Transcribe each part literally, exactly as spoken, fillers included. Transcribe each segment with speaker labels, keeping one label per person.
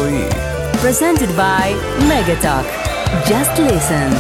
Speaker 1: מקצועי.
Speaker 2: Presented by Megatalk. Just listen.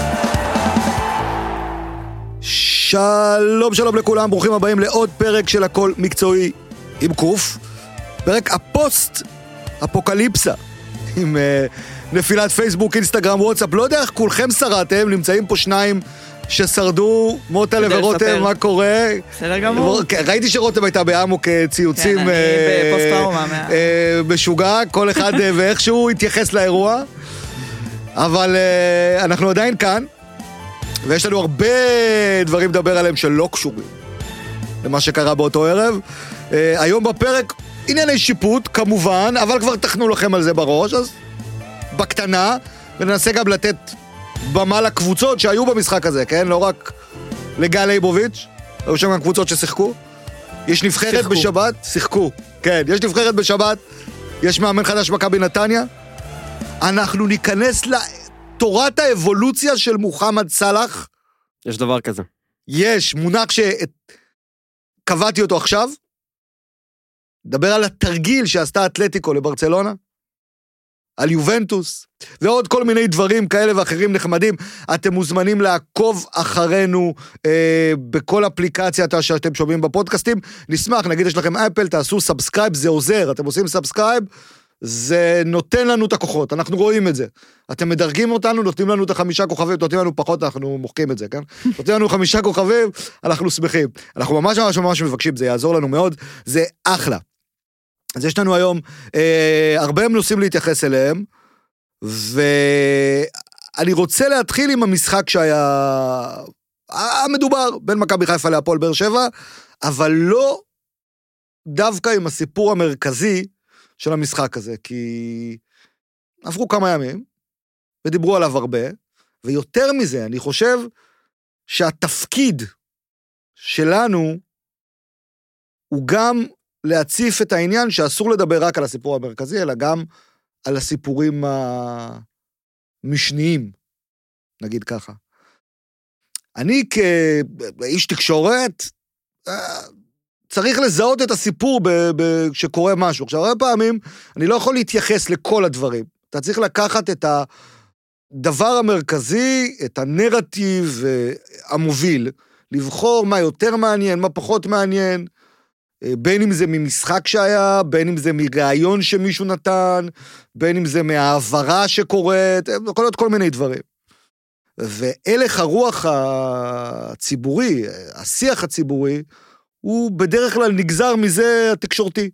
Speaker 3: שלום שלום לכולם, ברוכים הבאים לעוד פרק של הכל מקצועי עם קוף. פרק הפוסט אפוקליפסה עם uh, נפילת פייסבוק, אינסטגרם, וואטסאפ. לא יודע איך כולכם שרדתם, נמצאים פה שניים ששרדו, מוטה ורותם, מה קורה?
Speaker 4: בסדר גמור.
Speaker 3: ראיתי שרותם הייתה באמוק ציוצים.
Speaker 4: כן, אני בפוסט טראומה.
Speaker 3: משוגע, כל אחד ואיכשהו התייחס לאירוע. אבל אנחנו עדיין כאן, ויש לנו הרבה דברים לדבר עליהם שלא קשורים למה שקרה באותו ערב. היום בפרק ענייני שיפוט, כמובן, אבל כבר תכנו לכם על זה בראש, אז בקטנה, וננסה גם לתת במה לקבוצות שהיו במשחק הזה, כן? לא רק לגל ליבוביץ', היו שם גם קבוצות ששיחקו. יש נבחרת שיחקו. בשבת, שיחקו, כן, יש נבחרת בשבת, יש מאמן חדש מכבי נתניה. אנחנו ניכנס לתורת האבולוציה של מוחמד סלאח.
Speaker 5: יש דבר כזה.
Speaker 3: יש, מונח שקבעתי אותו עכשיו. דבר על התרגיל שעשתה אתלטיקו לברצלונה. על יובנטוס, ועוד כל מיני דברים כאלה ואחרים נחמדים. אתם מוזמנים לעקוב אחרינו אה, בכל אפליקציה שאתם שומעים בפודקאסטים. נשמח, נגיד יש לכם אפל, תעשו סאבסקרייב, זה עוזר. אתם עושים סאבסקרייב, זה נותן לנו את הכוחות, אנחנו רואים את זה. אתם מדרגים אותנו, נותנים לנו את החמישה כוכבים, נותנים לנו פחות, אנחנו מוחקים את זה, כן? נותנים לנו חמישה כוכבים, אנחנו שמחים. אנחנו ממש ממש ממש מבקשים, זה יעזור לנו מאוד, זה אחלה. אז יש לנו היום אה, הרבה נושאים להתייחס אליהם, ואני רוצה להתחיל עם המשחק שהיה המדובר בין מכבי חיפה להפועל באר שבע, אבל לא דווקא עם הסיפור המרכזי של המשחק הזה, כי עברו כמה ימים, ודיברו עליו הרבה, ויותר מזה, אני חושב שהתפקיד שלנו הוא גם להציף את העניין שאסור לדבר רק על הסיפור המרכזי, אלא גם על הסיפורים המשניים, נגיד ככה. אני כאיש תקשורת, צריך לזהות את הסיפור שקורה משהו. עכשיו, הרבה פעמים אני לא יכול להתייחס לכל הדברים. אתה צריך לקחת את הדבר המרכזי, את הנרטיב המוביל, לבחור מה יותר מעניין, מה פחות מעניין, בין אם זה ממשחק שהיה, בין אם זה מרעיון שמישהו נתן, בין אם זה מהעברה שקורית, יכול להיות כל מיני דברים. והלך הרוח הציבורי, השיח הציבורי, הוא בדרך כלל נגזר מזה התקשורתי.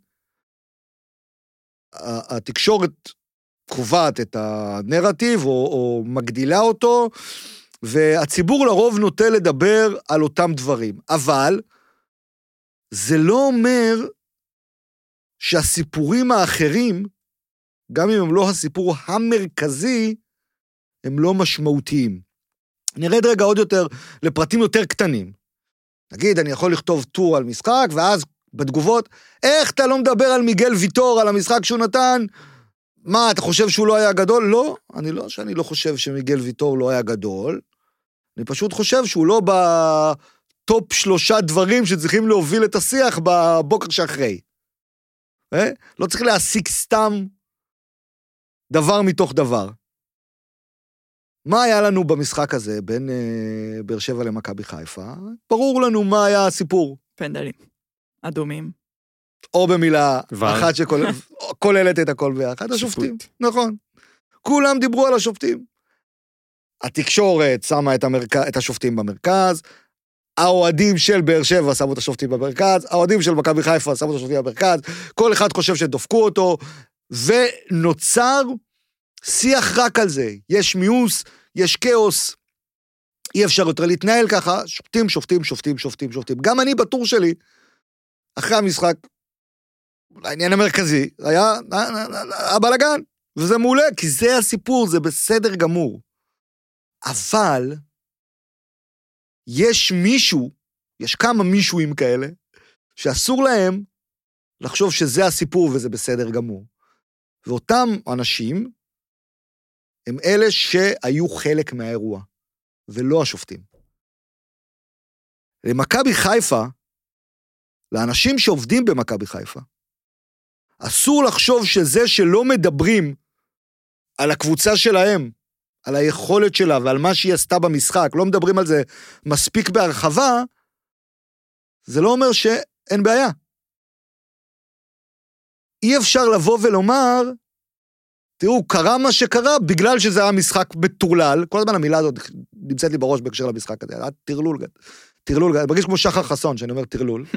Speaker 3: התקשורת קובעת את הנרטיב, או, או מגדילה אותו, והציבור לרוב נוטה לדבר על אותם דברים. אבל זה לא אומר שהסיפורים האחרים, גם אם הם לא הסיפור המרכזי, הם לא משמעותיים. נרד רגע עוד יותר לפרטים יותר קטנים. נגיד, אני יכול לכתוב טור על משחק, ואז בתגובות, איך אתה לא מדבר על מיגל ויטור, על המשחק שהוא נתן? מה, אתה חושב שהוא לא היה גדול? לא, אני לא, שאני לא חושב שמיגל ויטור לא היה גדול. אני פשוט חושב שהוא לא בטופ שלושה דברים שצריכים להוביל את השיח בבוקר שאחרי. אה? לא צריך להסיק סתם דבר מתוך דבר. מה היה לנו במשחק הזה בין אה, באר שבע למכבי חיפה? ברור לנו מה היה הסיפור.
Speaker 4: פנדלים, אדומים.
Speaker 3: או במילה אחת שכוללת את הכל ביחד, השופטים. נכון. כולם דיברו על השופטים. התקשורת שמה את, המרכ... את השופטים במרכז, האוהדים של באר שבע שמו את השופטים במרכז, האוהדים של מכבי חיפה שמו את השופטים במרכז, כל אחד חושב שדופקו אותו, ונוצר שיח רק על זה. יש מיוס, יש כאוס, אי אפשר יותר להתנהל ככה, שופטים, שופטים, שופטים, שופטים, שופטים. גם אני בטור שלי, אחרי המשחק, העניין המרכזי, היה הבלגן, וזה מעולה, כי זה הסיפור, זה בסדר גמור. אבל, יש מישהו, יש כמה מישהוים כאלה, שאסור להם לחשוב שזה הסיפור וזה בסדר גמור. ואותם אנשים, הם אלה שהיו חלק מהאירוע, ולא השופטים. למכבי חיפה, לאנשים שעובדים במכבי חיפה, אסור לחשוב שזה שלא מדברים על הקבוצה שלהם, על היכולת שלה ועל מה שהיא עשתה במשחק, לא מדברים על זה מספיק בהרחבה, זה לא אומר שאין בעיה. אי אפשר לבוא ולומר, תראו, קרה מה שקרה, בגלל שזה היה משחק מטורלל, כל הזמן המילה הזאת נמצאת לי בראש בהקשר למשחק הזה, היה תרלול, תרלול, אני מרגיש כמו שחר חסון, שאני אומר תרלול,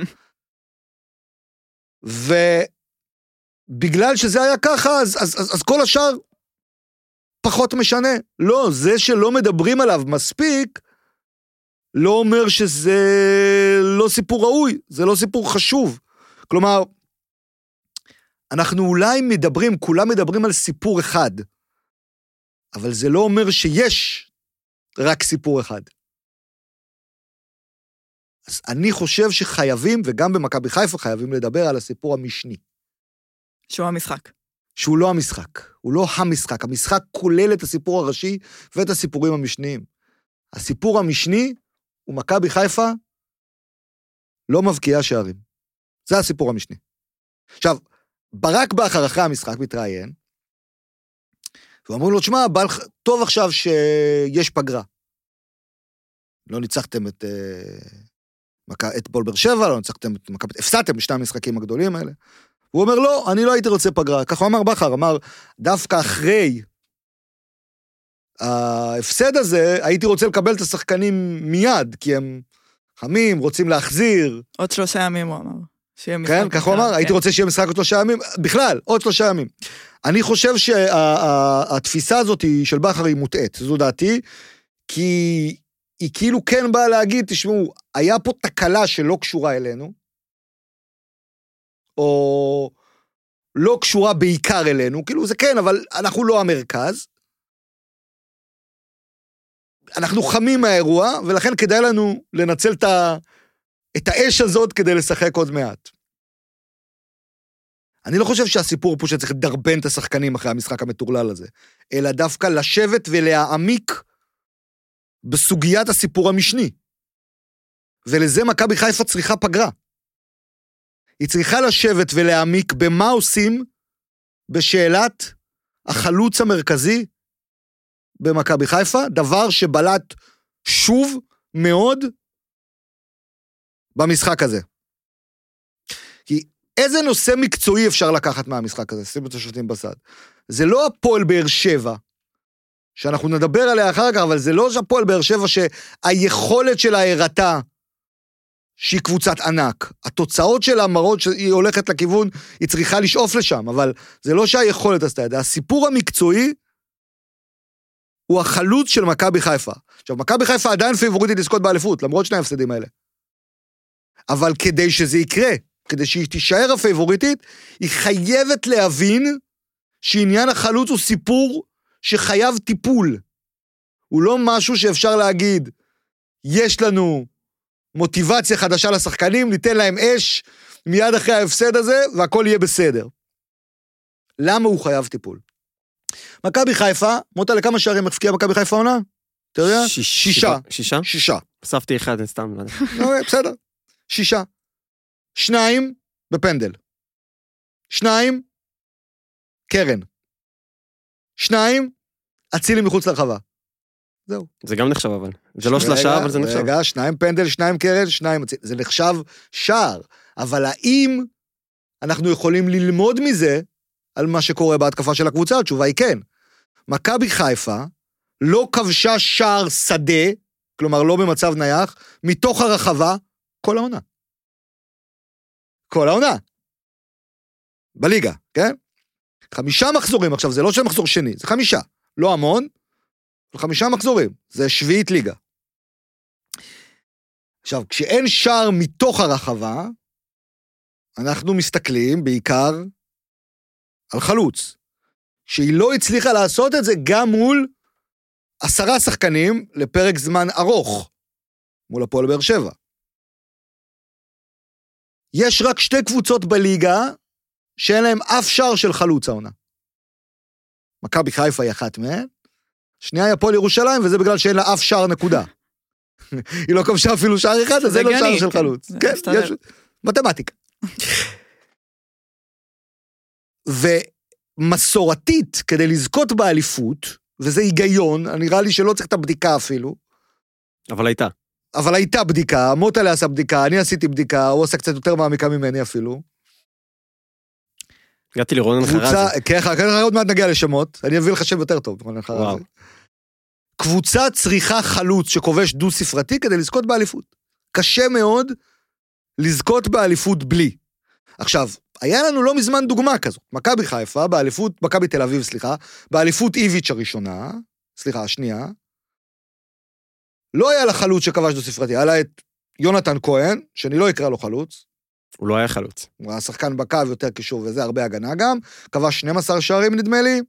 Speaker 3: ובגלל שזה היה ככה, אז, אז, אז, אז כל השאר פחות משנה. לא, זה שלא מדברים עליו מספיק, לא אומר שזה לא סיפור ראוי, זה לא סיפור חשוב. כלומר, אנחנו אולי מדברים, כולם מדברים על סיפור אחד, אבל זה לא אומר שיש רק סיפור אחד. אז אני חושב שחייבים, וגם במכבי חיפה חייבים לדבר על הסיפור המשני.
Speaker 4: שהוא המשחק.
Speaker 3: שהוא לא המשחק, הוא לא המשחק. המשחק כולל את הסיפור הראשי ואת הסיפורים המשניים. הסיפור המשני הוא מכבי חיפה לא מבקיעה שערים. זה הסיפור המשני. עכשיו, ברק בכר אחרי המשחק מתראיין, ואמרו לו, תשמע, טוב עכשיו שיש פגרה. לא ניצחתם את, את בול באר שבע, לא ניצחתם את מכבי, הפסדתם בשני המשחקים הגדולים האלה. הוא אומר, לא, אני לא הייתי רוצה פגרה. ככה הוא אמר בכר, אמר, דווקא אחרי ההפסד הזה, הייתי רוצה לקבל את השחקנים מיד, כי הם חמים, רוצים להחזיר.
Speaker 4: עוד שלושה ימים הוא אמר.
Speaker 3: כן, ככה הוא אמר, הייתי רוצה שיהיה משחק עוד שלושה ימים, בכלל, עוד שלושה ימים. אני חושב שהתפיסה הזאת של בכר היא מוטעת, זו דעתי, כי היא כאילו כן באה להגיד, תשמעו, היה פה תקלה שלא קשורה אלינו, או לא קשורה בעיקר אלינו, כאילו זה כן, אבל אנחנו לא המרכז, אנחנו חמים מהאירוע, ולכן כדאי לנו לנצל את ה... את האש הזאת כדי לשחק עוד מעט. אני לא חושב שהסיפור פה שצריך לדרבן את השחקנים אחרי המשחק המטורלל הזה, אלא דווקא לשבת ולהעמיק בסוגיית הסיפור המשני. ולזה מכבי חיפה צריכה פגרה. היא צריכה לשבת ולהעמיק במה עושים בשאלת החלוץ המרכזי במכבי חיפה, דבר שבלט שוב מאוד במשחק הזה. כי איזה נושא מקצועי אפשר לקחת מהמשחק הזה? שימו את השופטים בצד. זה לא הפועל באר שבע, שאנחנו נדבר עליה אחר כך, אבל זה לא הפועל באר שבע שהיכולת שלה הראתה שהיא קבוצת ענק. התוצאות שלה מראות שהיא הולכת לכיוון, היא צריכה לשאוף לשם, אבל זה לא שהיכולת עשתה את זה. הסיפור המקצועי הוא החלוץ של מכבי חיפה. עכשיו, מכבי חיפה עדיין פיבוריטית לזכות באליפות, למרות שני ההפסדים האלה. אבל כדי שזה יקרה, כדי שהיא תישאר הפייבוריטית, היא חייבת להבין שעניין החלוץ הוא סיפור שחייב טיפול. הוא לא משהו שאפשר להגיד, יש לנו מוטיבציה חדשה לשחקנים, ניתן להם אש מיד אחרי ההפסד הזה, והכל יהיה בסדר. למה הוא חייב טיפול? מכבי חיפה, מוטה לכמה שערים הפקיעה מכבי חיפה עונה? אתה יודע? שישה.
Speaker 1: שישה?
Speaker 3: שישה.
Speaker 1: אספתי אחד, סתם.
Speaker 3: בסדר. שישה. שניים בפנדל. שניים, קרן. שניים, אצילי מחוץ לרחבה. זהו.
Speaker 1: זה גם נחשב אבל. זה לא שלושה, אבל זה נחשב.
Speaker 3: רגע, שניים פנדל, שניים קרן, שניים אצילי. זה נחשב שער. אבל האם אנחנו יכולים ללמוד מזה על מה שקורה בהתקפה של הקבוצה? התשובה היא כן. מכבי חיפה לא כבשה שער שדה, כלומר לא במצב נייח, מתוך הרחבה, כל העונה. כל העונה. בליגה, כן? חמישה מחזורים, עכשיו זה לא של מחזור שני, זה חמישה. לא המון, אבל חמישה מחזורים. זה שביעית ליגה. עכשיו, כשאין שער מתוך הרחבה, אנחנו מסתכלים בעיקר על חלוץ. שהיא לא הצליחה לעשות את זה גם מול עשרה שחקנים לפרק זמן ארוך, מול הפועל באר שבע. יש רק שתי קבוצות בליגה שאין להם אף שער של חלוץ העונה. מכבי חיפה היא אחת מהן, שנייה היא הפועל ירושלים, וזה בגלל שאין לה אף שער נקודה. היא לא כבשה אפילו שער אחד, אז אין לו שער של חלוץ. כן, יש מתמטיקה. מסורתית, כדי לזכות באליפות, וזה היגיון, נראה לי שלא צריך את הבדיקה אפילו.
Speaker 1: אבל הייתה.
Speaker 3: אבל הייתה בדיקה, מוטלה עשה בדיקה, אני עשיתי בדיקה, הוא עשה קצת יותר מעמיקה ממני אפילו.
Speaker 1: הגעתי לרונן חרזי.
Speaker 3: כן, עוד מעט נגיע לשמות, אני אביא לך שם יותר טוב, רונן חרזי. קבוצה צריכה חלוץ שכובש דו ספרתי כדי לזכות באליפות. קשה מאוד לזכות באליפות בלי. עכשיו, היה לנו לא מזמן דוגמה כזאת, מכבי חיפה, באליפות, מכבי תל אביב, סליחה, באליפות איביץ' הראשונה, סליחה, השנייה, לא היה לה חלוץ שכבש דו ספרתי, היה לה את יונתן כהן, שאני לא אקרא לו חלוץ.
Speaker 1: הוא לא היה חלוץ.
Speaker 3: הוא היה שחקן בקו יותר קישור, וזה הרבה הגנה גם, כבש שנים עשר שערים נדמה לי,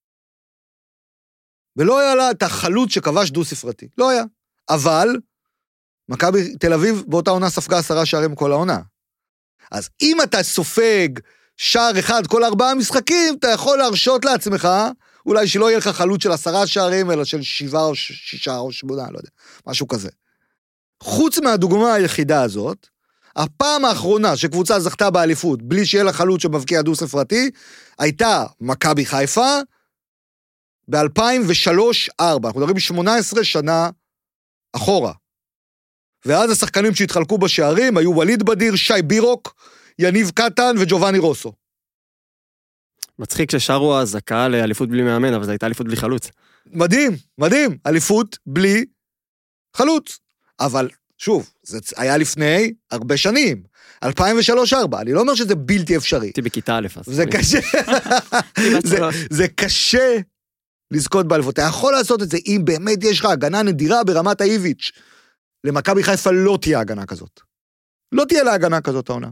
Speaker 3: ולא היה לה את החלוץ שכבש דו ספרתי, לא היה. אבל, מכבי תל אביב באותה עונה ספגה עשרה שערים כל העונה. אז אם אתה סופג שער אחד כל ארבעה משחקים, אתה יכול להרשות לעצמך, אולי שלא יהיה לך חלוץ של עשרה שערים, אלא של שבעה או שישה או שמונה, לא יודע, משהו כזה. חוץ מהדוגמה היחידה הזאת, הפעם האחרונה שקבוצה זכתה באליפות, בלי שיהיה לה חלוץ שמבקיע דו ספרתי, הייתה מכבי חיפה, ב-אלפיים ושלוש ארבע, אנחנו מדברים שמונה עשרה שנה אחורה. ואז השחקנים שהתחלקו בשערים, היו וליד בדיר, שי בירוק, יניב קטן וג'ובני רוסו.
Speaker 1: מצחיק ששרו הזכה לאליפות בלי מאמן, אבל זו הייתה אליפות בלי חלוץ.
Speaker 3: מדהים, מדהים, אליפות בלי חלוץ. אבל שוב, זה היה לפני הרבה שנים, אלפיים ושלוש ארבע, אני לא אומר שזה בלתי אפשרי.
Speaker 1: הייתי בכיתה א'.
Speaker 3: זה קשה, זה קשה לזכות באליפות. אתה יכול לעשות את זה אם באמת יש לך הגנה נדירה ברמת האיביץ'. למכבי חיפה לא תהיה הגנה כזאת. לא תהיה לה הגנה כזאת העונה.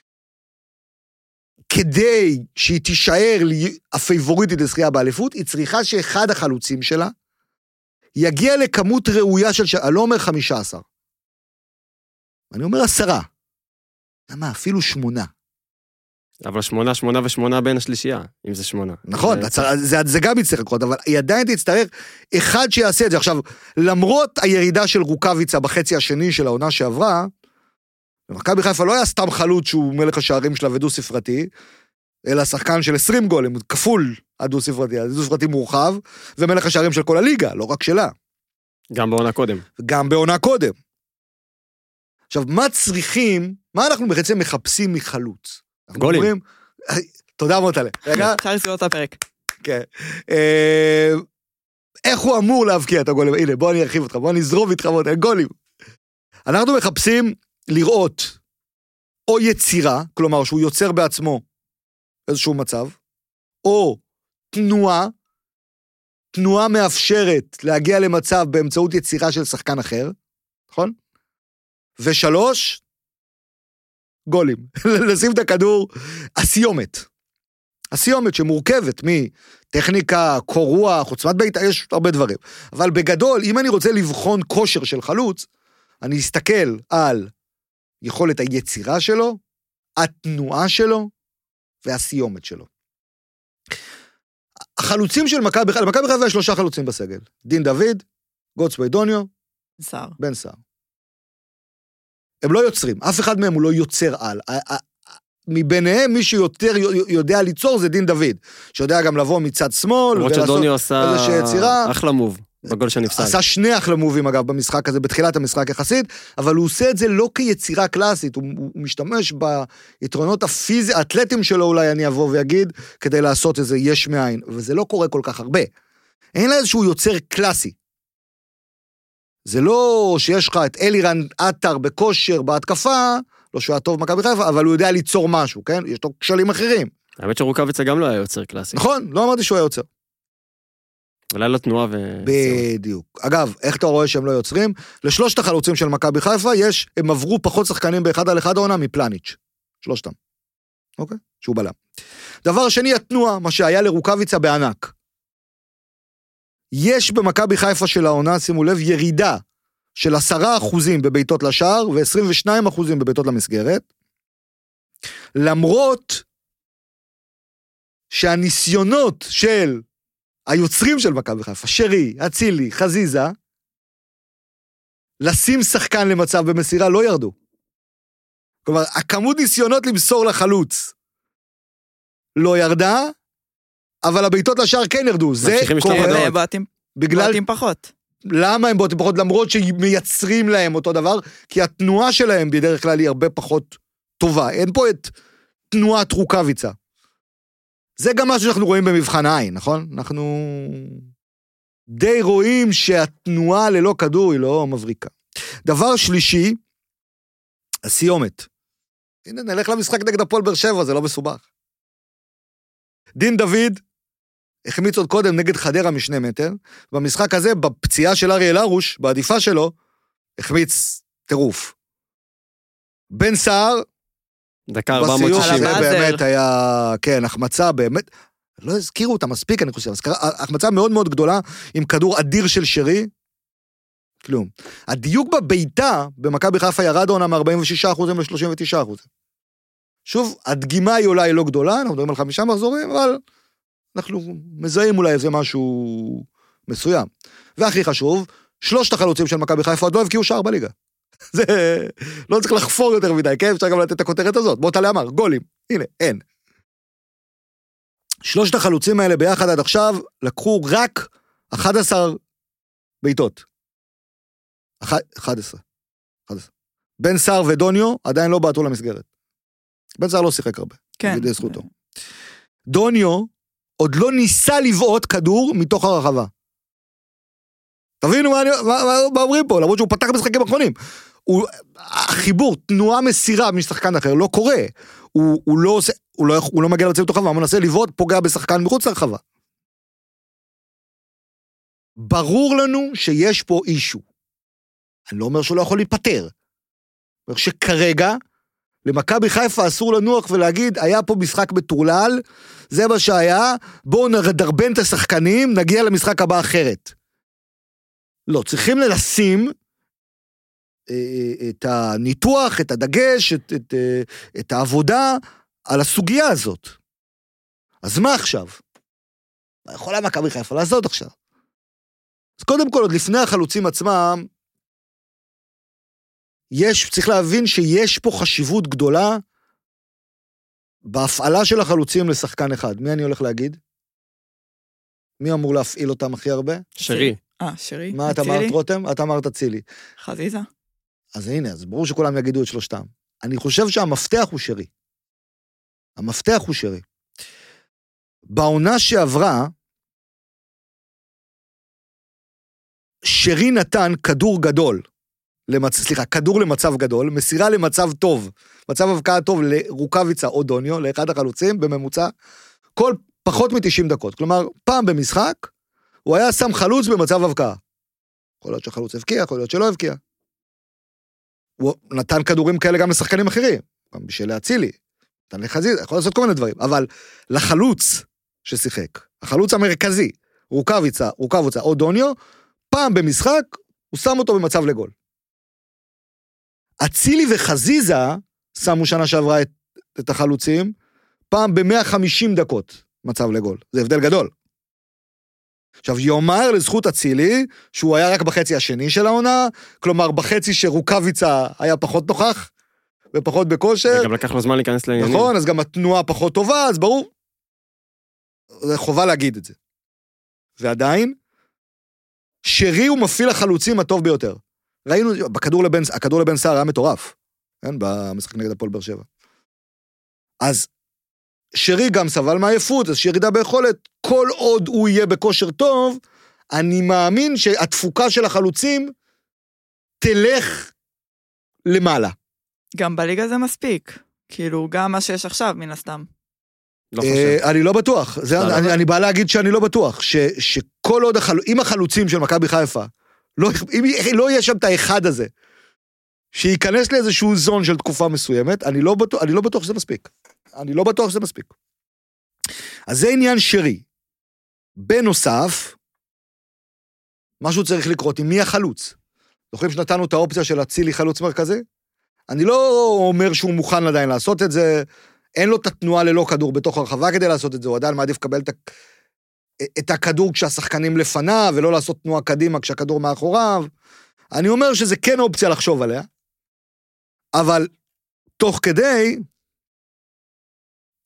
Speaker 3: כדי שהיא תישאר הפייבוריטית לזכייה באליפות, היא צריכה שאחד החלוצים שלה יגיע לכמות ראויה של, אני לא אומר חמישה עשר. אני אומר עשרה. למה? אפילו שמונה.
Speaker 1: אבל שמונה, שמונה ושמונה בין השלישייה, אם זה שמונה.
Speaker 3: נכון, זה, זה גם יצטרך לקרות, אבל היא עדיין תצטרך אחד שיעשה את זה. עכשיו, למרות הירידה של רוקביצה בחצי השני של העונה שעברה, מכבי חיפה לא היה סתם חלוץ שהוא מלך השערים שלה ודו ספרתי, אלא שחקן של עשרים גולים, כפול הדו ספרתי, הדו ספרתי מורחב, ומלך השערים של כל הליגה, לא רק שלה.
Speaker 1: גם בעונה קודם.
Speaker 3: גם בעונה קודם. עכשיו, מה צריכים, מה אנחנו בעצם מחפשים מחלוץ?
Speaker 1: גולים.
Speaker 3: אומרים, תודה מוטלה. רגע.
Speaker 4: אפשר לסגור את הפרק.
Speaker 3: כן. איך הוא אמור להבקיע את הגולים? הנה, בוא אני ארחיב אותך, בוא אני אזרוב איתך מוטלה, גולים. אנחנו מחפשים לראות או יצירה, כלומר שהוא יוצר בעצמו איזשהו מצב, או תנועה, תנועה מאפשרת להגיע למצב באמצעות יצירה של שחקן אחר, נכון? ושלוש, גולים. לשים את הכדור, הסיומת. הסיומת שמורכבת מטכניקה, קור רוח, עוצמת בעיטה, יש הרבה דברים. אבל בגדול, אם אני רוצה לבחון כושר של חלוץ, אני אסתכל על יכולת היצירה שלו, התנועה שלו, והסיומת שלו. החלוצים של מכבי חיפה, מכבי חיפה יש שלושה חלוצים בסגל. דין דוד, גוץ ביידוניו,
Speaker 4: סער.
Speaker 3: בן סער. הם לא יוצרים, אף אחד מהם הוא לא יוצר על. מביניהם מי שיותר יודע ליצור זה דין דוד, שיודע גם לבוא מצד שמאל,
Speaker 1: למרות שדוניו עשה אחלה מוב, בגול שנפסל.
Speaker 3: עשה שני אחלה מובים אגב במשחק הזה, בתחילת המשחק יחסית, אבל הוא עושה את זה לא כיצירה קלאסית, הוא, הוא משתמש ביתרונות הפיזי, האתלטים שלו אולי אני אבוא ויגיד, כדי לעשות איזה יש מאין, וזה לא קורה כל כך הרבה. אין לה איזשהו יוצר קלאסי. זה לא שיש לך את אלירן עטר בכושר, בהתקפה, לא שהוא היה טוב במכבי חיפה, אבל הוא יודע ליצור משהו, כן? יש לו כשלים אחרים.
Speaker 1: האמת שרוקאביצה גם לא היה יוצר קלאסי.
Speaker 3: נכון, לא אמרתי שהוא היה יוצר.
Speaker 1: אבל היה לו תנועה ו...
Speaker 3: בדיוק. אגב, איך אתה רואה שהם לא יוצרים? לשלושת החלוצים של מכבי חיפה, יש, הם עברו פחות שחקנים באחד על אחד העונה מפלניץ'. שלושתם. אוקיי? שהוא בלם. דבר שני, התנועה, מה שהיה לרוקאביצה בענק. יש במכבי חיפה של העונה, שימו לב, ירידה של עשרה אחוזים בביתות לשער, ו-עשרים ושניים אחוזים בביתות למסגרת, למרות שהניסיונות של היוצרים של מכבי חיפה, שרי, אצילי, חזיזה, לשים שחקן למצב במסירה לא ירדו. כלומר, הכמות ניסיונות למסור לחלוץ לא ירדה, אבל הבעיטות לשער כן ירדו, זה קורה.
Speaker 4: בעטים,
Speaker 3: בגלל...
Speaker 4: בעטים פחות.
Speaker 3: למה הם בעטים פחות? למרות שמייצרים להם אותו דבר, כי התנועה שלהם בדרך כלל היא הרבה פחות טובה. אין פה את תנועת רוקאביצה. זה גם משהו שאנחנו רואים במבחן העין, נכון? אנחנו די רואים שהתנועה ללא כדור היא לא מבריקה. דבר שלישי, הסיומת. הנה, נלך למשחק נגד הפועל באר שבע, זה לא מסובך. דין דוד החמיץ עוד קודם נגד חדרה משני מטר, במשחק הזה, בפציעה של אריאל הרוש, בעדיפה שלו, החמיץ טירוף. בן סער,
Speaker 1: דקה ארבע מאות שישים.
Speaker 3: בסיום שזה באמת היה, כן, החמצה באמת, לא הזכירו אותה מספיק, אני חושב, החמצה מאוד מאוד גדולה, עם כדור אדיר של שרי, כלום. הדיוק בביתה, במכבי חיפה ירד עונה מ-ארבעים ושישה אחוז ל-שלושים ותשעה אחוז. שוב, הדגימה היא אולי לא גדולה, אנחנו מדברים על חמישה מחזורים, אבל אנחנו מזהים אולי איזה משהו מסוים. והכי חשוב, שלושת החלוצים של מכבי חיפה עוד לא הבקיעו שער בליגה. זה לא צריך לחפור יותר מדי, כן? אפשר גם לתת את הכותרת הזאת. בוא תעלה אמר, גולים. הנה, אין. שלושת החלוצים האלה ביחד עד עכשיו לקחו רק אחת עשרה בעיטות. אחת עשרה. בן סער ודוניו עדיין לא בעטו למסגרת. בן סער לא שיחק הרבה.
Speaker 4: כן.
Speaker 3: בידי זכותו. דוניו עוד לא ניסה לבעוט כדור מתוך הרחבה. תבינו מה, מה, מה, מה אומרים פה, למרות שהוא פתח משחקים אחרונים. הוא, החיבור, תנועה מסירה משחקן אחר לא קורה. הוא, הוא, לא, עושה, הוא, לא, הוא לא מגיע לצאת לתוך הרחבה, הוא מנסה לבעוט, פוגע בשחקן מחוץ לרחבה. ברור לנו שיש פה אישו. אני לא אומר שהוא לא יכול להיפטר. אומר שכרגע, למכבי חיפה אסור לנוח ולהגיד, היה פה משחק מטורלל, זה מה שהיה, בואו נדרבן את השחקנים, נגיע למשחק הבא אחרת. לא, צריכים לשים את הניתוח, את הדגש, את, את, את העבודה על הסוגיה הזאת. אז מה עכשיו? מה יכולה מכבי חיפה לעשות עכשיו? אז קודם כל, עוד לפני החלוצים עצמם, יש, צריך להבין שיש פה חשיבות גדולה בהפעלה של החלוצים לשחקן אחד. מי אני הולך להגיד? מי אמור להפעיל אותם הכי הרבה?
Speaker 1: שרי.
Speaker 4: אה, שרי.
Speaker 3: מה אתה אמרת, רותם? אתה אמרת צילי.
Speaker 4: חזיזה.
Speaker 3: אז הנה, אז ברור שכולם יגידו את שלושתם. אני חושב שהמפתח הוא שרי. המפתח הוא שרי. בעונה שעברה, שרי נתן כדור גדול, למצ... סליחה, כדור למצב גדול, מסירה למצב טוב, מצב הבקעה טוב לרוקאביצה או דוניו, לאחד החלוצים, בממוצע, כל פחות מ-תשעים דקות. כלומר, פעם במשחק, הוא היה שם חלוץ במצב הבקעה. יכול להיות שחלוץ הבקיע, יכול להיות שלא הבקיע. הוא נתן כדורים כאלה גם לשחקנים אחרים, גם בשביל להצילי, נתן לחזיזה, יכול לעשות כל מיני דברים, אבל לחלוץ ששיחק, החלוץ המרכזי, רוקאביצה, רוקאביצה או דוניו, פעם במשחק, הוא שם אותו במצב לגול. אצילי וחזיזה שמו שנה שעברה את, את החלוצים, פעם ב-מאה וחמישים דקות מצב לגול. זה הבדל גדול. עכשיו, יאמר לזכות אצילי, שהוא היה רק בחצי השני של העונה, כלומר, בחצי שרוקאביצה היה פחות נוכח, ופחות בכושר.
Speaker 1: וגם לקח לו זמן להיכנס לעניינים.
Speaker 3: נכון, אז גם התנועה פחות טובה, אז ברור. זה חובה להגיד את זה. ועדיין, שרי הוא מפעיל החלוצים הטוב ביותר. ראינו, בכדור לבן, הכדור לבן סער היה מטורף, כן, במשחק נגד הפועל באר שבע. אז שרי גם סבל מעייפות, אז שירידה ביכולת, כל עוד הוא יהיה בכושר טוב, אני מאמין שהתפוקה של החלוצים תלך למעלה.
Speaker 4: גם בליגה זה מספיק, כאילו גם מה שיש עכשיו מן הסתם.
Speaker 1: לא חושב.
Speaker 3: אני לא בטוח, אני בא להגיד שאני לא בטוח, שכל עוד, אם החלוצים של מכבי חיפה, אם לא יהיה שם את האחד הזה, שייכנס לאיזשהו זון של תקופה מסוימת, אני לא בטוח, אני לא בטוח שזה מספיק. אני לא בטוח שזה מספיק. אז זה עניין שרי. בנוסף, משהו צריך לקרות עם מי החלוץ. זוכרים שנתנו את האופציה של אצילי חלוץ מרכזי? אני לא אומר שהוא מוכן עדיין לעשות את זה, אין לו את התנועה ללא כדור בתוך הרחבה כדי לעשות את זה, הוא עדיין מעדיף לקבל את, את הכדור כשהשחקנים לפניו, ולא לעשות תנועה קדימה כשהכדור מאחוריו. אני אומר שזה כן אופציה לחשוב עליה, אבל תוך כדי,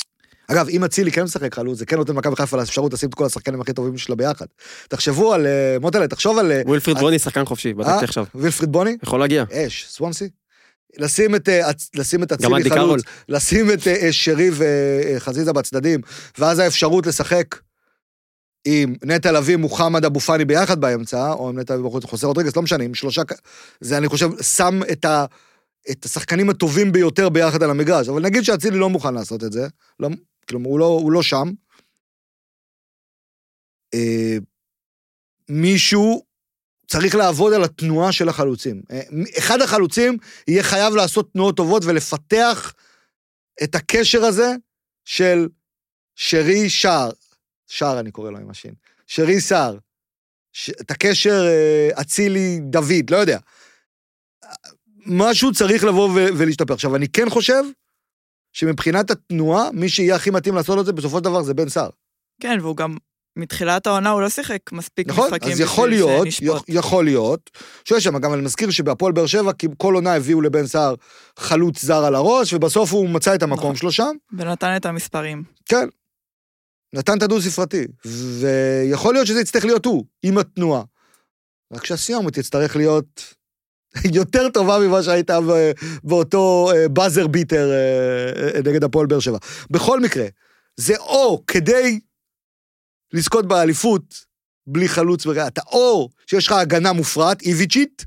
Speaker 3: אגב, אם אצילי כן משחק חלוץ, זה כן נותן מכבי חיפה לאפשרות לשים את כל השחקנים הכי טובים שלה ביחד. תחשבו על, מוטלה, תחשוב על...
Speaker 1: ווילפריד בוני שחקן חופשי, בדקתי עכשיו.
Speaker 3: ווילפריד בוני?
Speaker 1: יכול להגיע.
Speaker 3: אש, סוונסי. לשים את, לשים את
Speaker 1: גם
Speaker 3: אצילי
Speaker 1: אנדי
Speaker 3: חלוץ, לשים את שרי וחזיזה בצדדים, ואז האפשרות לשחק עם נטע לביא, מוחמד אבו פאני ביחד באמצע, או עם נטע לביא חוסר רודריגז, לא משנה, עם שלושה, זה אני חושב, שם את ה... את השחקנים הטובים ביותר ביחד על המגרש, אבל נגיד שאצילי לא מוכן לעשות את זה, לא, כלומר, הוא לא, הוא לא שם. אה, מישהו צריך לעבוד על התנועה של החלוצים. אה, אחד החלוצים יהיה חייב לעשות תנועות טובות ולפתח את הקשר הזה של שרי שער, שער אני קורא לו עם השין, שרי שער, ש... את הקשר אה, אצילי דוד, לא יודע. משהו צריך לבוא ו- ולהשתפר. עכשיו, אני כן חושב שמבחינת התנועה, מי שיהיה הכי מתאים לעשות את זה, בסופו של דבר זה בן סער.
Speaker 4: כן, והוא גם, מתחילת העונה הוא לא שיחק מספיק
Speaker 3: נכון,
Speaker 4: משחקים.
Speaker 3: אז יכול להיות, יכול להיות, שיש שם, גם אני מזכיר שבהפועל באר שבע, כי כל עונה הביאו לבן סער חלוץ זר על הראש, ובסוף הוא מצא את המקום נכון. שלו שם.
Speaker 4: ונתן את המספרים.
Speaker 3: כן. נתן את הדו ספרתי. ויכול להיות שזה יצטרך להיות הוא, עם התנועה. רק שהסיום תצטרך להיות... יותר טובה ממה שהייתה באותו באזר ביטר נגד הפועל באר שבע. בכל מקרה, זה או כדי לזכות באליפות בלי חלוץ בריאה, אתה או שיש לך הגנה מופרעת, איביצ'ית,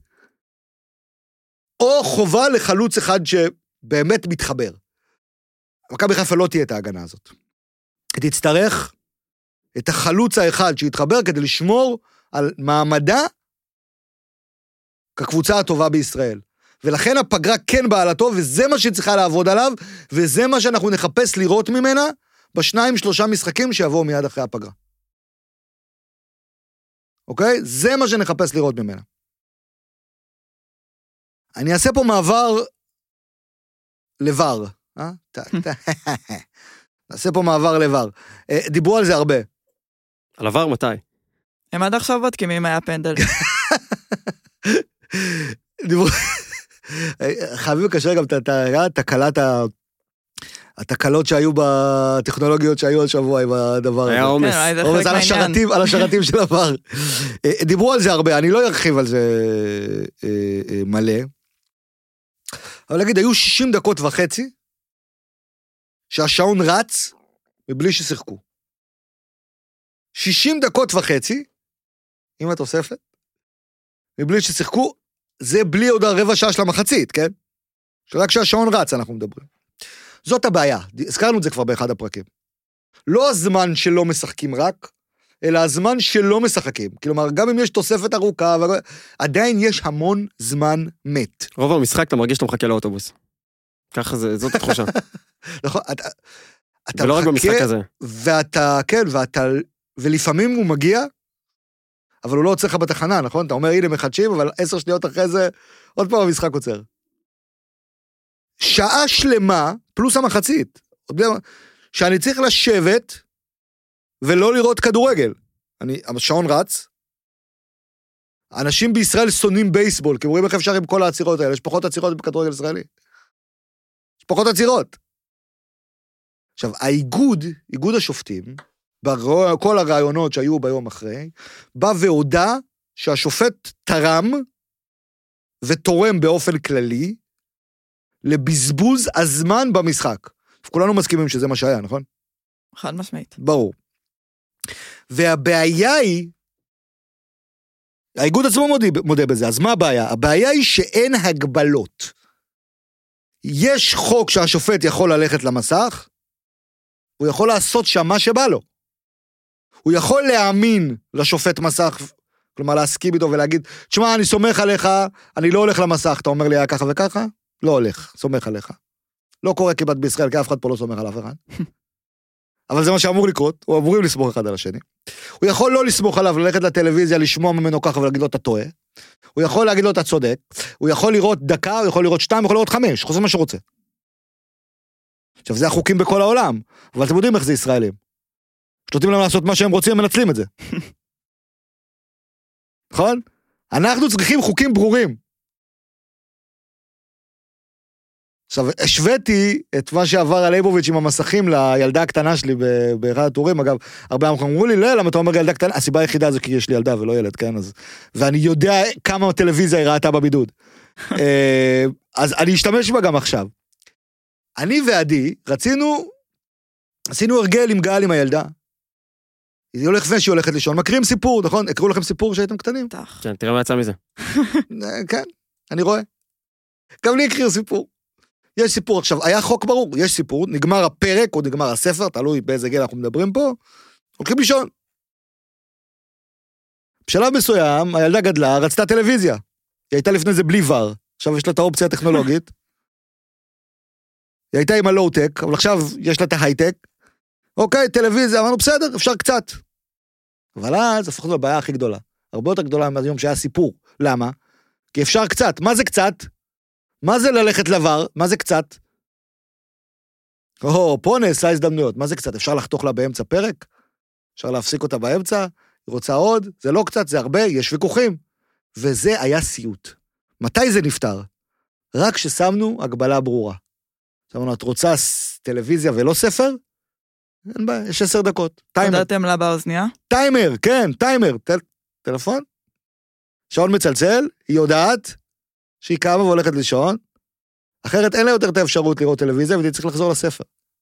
Speaker 3: או חובה לחלוץ אחד שבאמת מתחבר. מכבי חיפה לא תהיה את ההגנה הזאת. תצטרך את החלוץ האחד שיתחבר כדי לשמור על מעמדה כקבוצה הטובה בישראל. ולכן הפגרה כן בעלתו, וזה מה שצריכה לעבוד עליו, וזה מה שאנחנו נחפש לראות ממנה, בשניים שלושה משחקים שיבואו מיד אחרי הפגרה. אוקיי? זה מה שנחפש לראות ממנה. אני אעשה פה מעבר לבר. אה? נעשה פה מעבר לבר. דיברו על זה הרבה.
Speaker 1: על עבר מתי?
Speaker 4: הם עד עכשיו בודקים אם היה פנדל.
Speaker 3: חייבים לקשר גם את הקלת התקלות שהיו בטכנולוגיות שהיו על שבוע עם הדבר הזה.
Speaker 1: היה עומס.
Speaker 3: עומס על השרתים של עבר. דיברו על זה הרבה, אני לא ארחיב על זה מלא. אבל להגיד, היו שישים דקות וחצי שהשעון רץ מבלי ששיחקו. שישים דקות וחצי, עם התוספת, מבלי ששיחקו, זה בלי עוד הרבע שעה של המחצית, כן? שרק שהשעון רץ אנחנו מדברים. זאת הבעיה, הזכרנו את זה כבר באחד הפרקים. לא הזמן שלא משחקים רק, אלא הזמן שלא משחקים. כלומר, גם אם יש תוספת ארוכה, עדיין יש המון זמן מת.
Speaker 1: רוב המשחק אתה מרגיש שאתה מחכה לאוטובוס. ככה זה, זאת התחושה.
Speaker 3: נכון, אתה
Speaker 1: ולא רק במשחק הזה.
Speaker 3: ואתה, כן, ואתה, ולפעמים הוא מגיע, אבל הוא לא עוצר לך בתחנה, נכון? אתה אומר, הנה מחדשים, אבל עשר שניות אחרי זה, עוד פעם המשחק עוצר. שעה שלמה, פלוס המחצית, שאני צריך לשבת, ולא לראות כדורגל. אני, השעון רץ, אנשים בישראל שונאים בייסבול, כי אומרים איך אפשר עם כל העצירות האלה, יש פחות עצירות בכדורגל ישראלי. יש פחות עצירות. עכשיו, האיגוד, איגוד השופטים, בכל הרעיונות שהיו ביום אחרי, בא והודע שהשופט תרם ותורם באופן כללי לבזבוז הזמן במשחק. כולנו מסכימים שזה מה שהיה, נכון?
Speaker 4: חד משמעית.
Speaker 3: ברור. והבעיה היא, האיגוד עצמו מודה, מודה בזה, אז מה הבעיה? הבעיה היא שאין הגבלות. יש חוק שהשופט יכול ללכת למסך, הוא יכול לעשות שם מה שבא לו. הוא יכול להאמין לשופט מסך, כלומר להסכים איתו ולהגיד, תשמע, אני סומך עליך, אני לא הולך למסך, אתה אומר לי היה ככה וככה? לא הולך, סומך עליך. לא קורה כמעט בישראל, כי אף אחד פה לא סומך על אף אחד. אבל זה מה שאמור לקרות, הוא אמורים לסמוך אחד על השני. הוא יכול לא לסמוך עליו, ללכת לטלוויזיה, לשמוע ממנו ככה ולהגיד לו, אתה טועה. הוא יכול להגיד לו, אתה צודק. הוא יכול לראות דקה, הוא יכול לראות שתיים, הוא יכול לראות חמש, חושב מה שרוצה. עכשיו, זה החוקים בכל העולם, אבל אתם יודעים איך זה ישראלים. שתותים להם לעשות מה שהם רוצים, הם מנצלים את זה. נכון? אנחנו צריכים חוקים ברורים. עכשיו, השוויתי את מה שעבר על ליבוביץ' עם המסכים לילדה הקטנה שלי באחד הטורים, אגב, הרבה אנשים אמרו לי, לא, למה אתה אומר ילדה קטנה? הסיבה היחידה זה כי יש לי ילדה ולא ילד, כן? אז, ואני יודע כמה טלוויזיה היא ראתה בבידוד. אז אני אשתמש בה גם עכשיו. אני ועדי רצינו, עשינו הרגל עם גל עם הילדה. היא הולכת לפני שהיא הולכת לישון, מקרים סיפור, נכון? הקראו לכם סיפור שהייתם קטנים?
Speaker 1: כן, תראה מה יצא מזה.
Speaker 3: כן, אני רואה. גם לי הקריאו סיפור. יש סיפור, עכשיו, היה חוק ברור, יש סיפור, נגמר הפרק או נגמר הספר, תלוי באיזה גיל אנחנו מדברים פה, הולכים לישון. בשלב מסוים, הילדה גדלה, רצתה טלוויזיה. היא הייתה לפני זה בלי ור, עכשיו יש לה את האופציה הטכנולוגית. היא הייתה עם הלואו-טק, אבל עכשיו יש לה את ההייטק. אוקיי, טלוויזיה, אמרנו, בסדר, אפשר קצת. אבל אז הפכנו לבעיה הכי גדולה. הרבה יותר גדולה מהיום שהיה סיפור. למה? כי אפשר קצת. מה זה קצת? מה זה ללכת לבר? מה זה קצת? או, פה נעשה הזדמנויות. מה זה קצת? אפשר לחתוך לה באמצע פרק? אפשר להפסיק אותה באמצע? היא רוצה עוד? זה לא קצת, זה הרבה, יש ויכוחים. וזה היה סיוט. מתי זה נפטר? רק כששמנו הגבלה ברורה. אמרנו, את רוצה טלוויזיה ולא ספר? אין בעיה, יש עשר דקות. טיימר.
Speaker 4: הודעתם לה באוזניה?
Speaker 3: טיימר, כן, טיימר. טל... טלפון? שעון מצלצל, היא יודעת שהיא קמה והולכת לישון, אחרת אין לה יותר את האפשרות לראות טלוויזיה, והיא צריך לחזור לספר.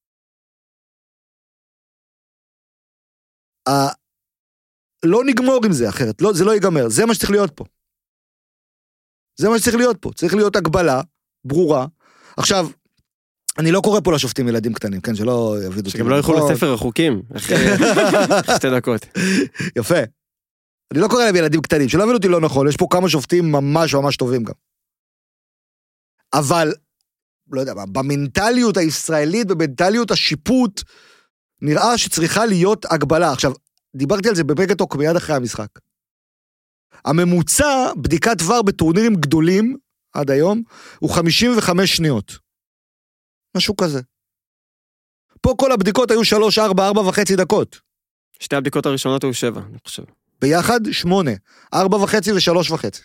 Speaker 3: ה... לא נגמור עם זה אחרת, לא, זה לא ייגמר, זה מה שצריך להיות פה. זה מה שצריך להיות פה, צריך להיות הגבלה, ברורה. עכשיו, אני לא קורא פה לשופטים ילדים קטנים, כן, שלא יבידו...
Speaker 1: שגם לא ילכו לספר החוקים, אחרי שתי דקות.
Speaker 3: יפה. אני לא קורא להם ילדים קטנים, שלא יבידו אותי לא נכון, יש פה כמה שופטים ממש ממש טובים גם. אבל, לא יודע, במנטליות הישראלית, במנטליות השיפוט, נראה שצריכה להיות הגבלה. עכשיו, דיברתי על זה במגטוק מיד אחרי המשחק. הממוצע, בדיקת דבר בטורנירים גדולים, עד היום, הוא חמישים וחמש שניות. משהו כזה. פה כל הבדיקות היו שלוש, ארבע, ארבע וחצי דקות.
Speaker 1: שתי הבדיקות הראשונות היו שבע, אני חושב.
Speaker 3: ביחד, שמונה. ארבע וחצי ושלוש וחצי.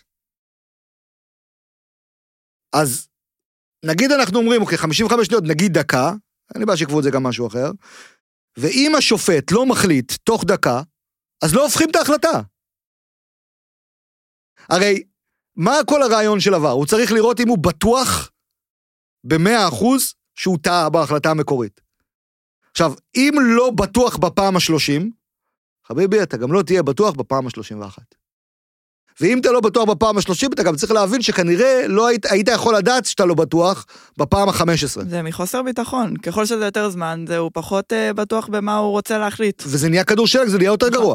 Speaker 3: אז, נגיד אנחנו אומרים, אוקיי, חמישים וחמש שניות, נגיד דקה, אני בא שיקבו את זה גם משהו אחר, ואם השופט לא מחליט תוך דקה, אז לא הופכים את ההחלטה. הרי, מה כל הרעיון של עבר? הוא צריך לראות אם הוא בטוח ב-מאה אחוז שהוא טעה בהחלטה המקורית. עכשיו, אם לא בטוח בפעם ה-שלושים, חביבי, אתה גם לא תהיה בטוח בפעם ה-שלושים ואחת. ואם אתה לא בטוח בפעם ה-שלושים, אתה גם צריך להבין שכנראה לא היית, היית יכול לדעת שאתה לא בטוח בפעם ה-חמש עשרה.
Speaker 4: זה מחוסר ביטחון. ככל שזה יותר זמן, זה הוא פחות uh, בטוח במה הוא רוצה להחליט.
Speaker 3: וזה נהיה כדור שלג, זה נהיה יותר גרוע.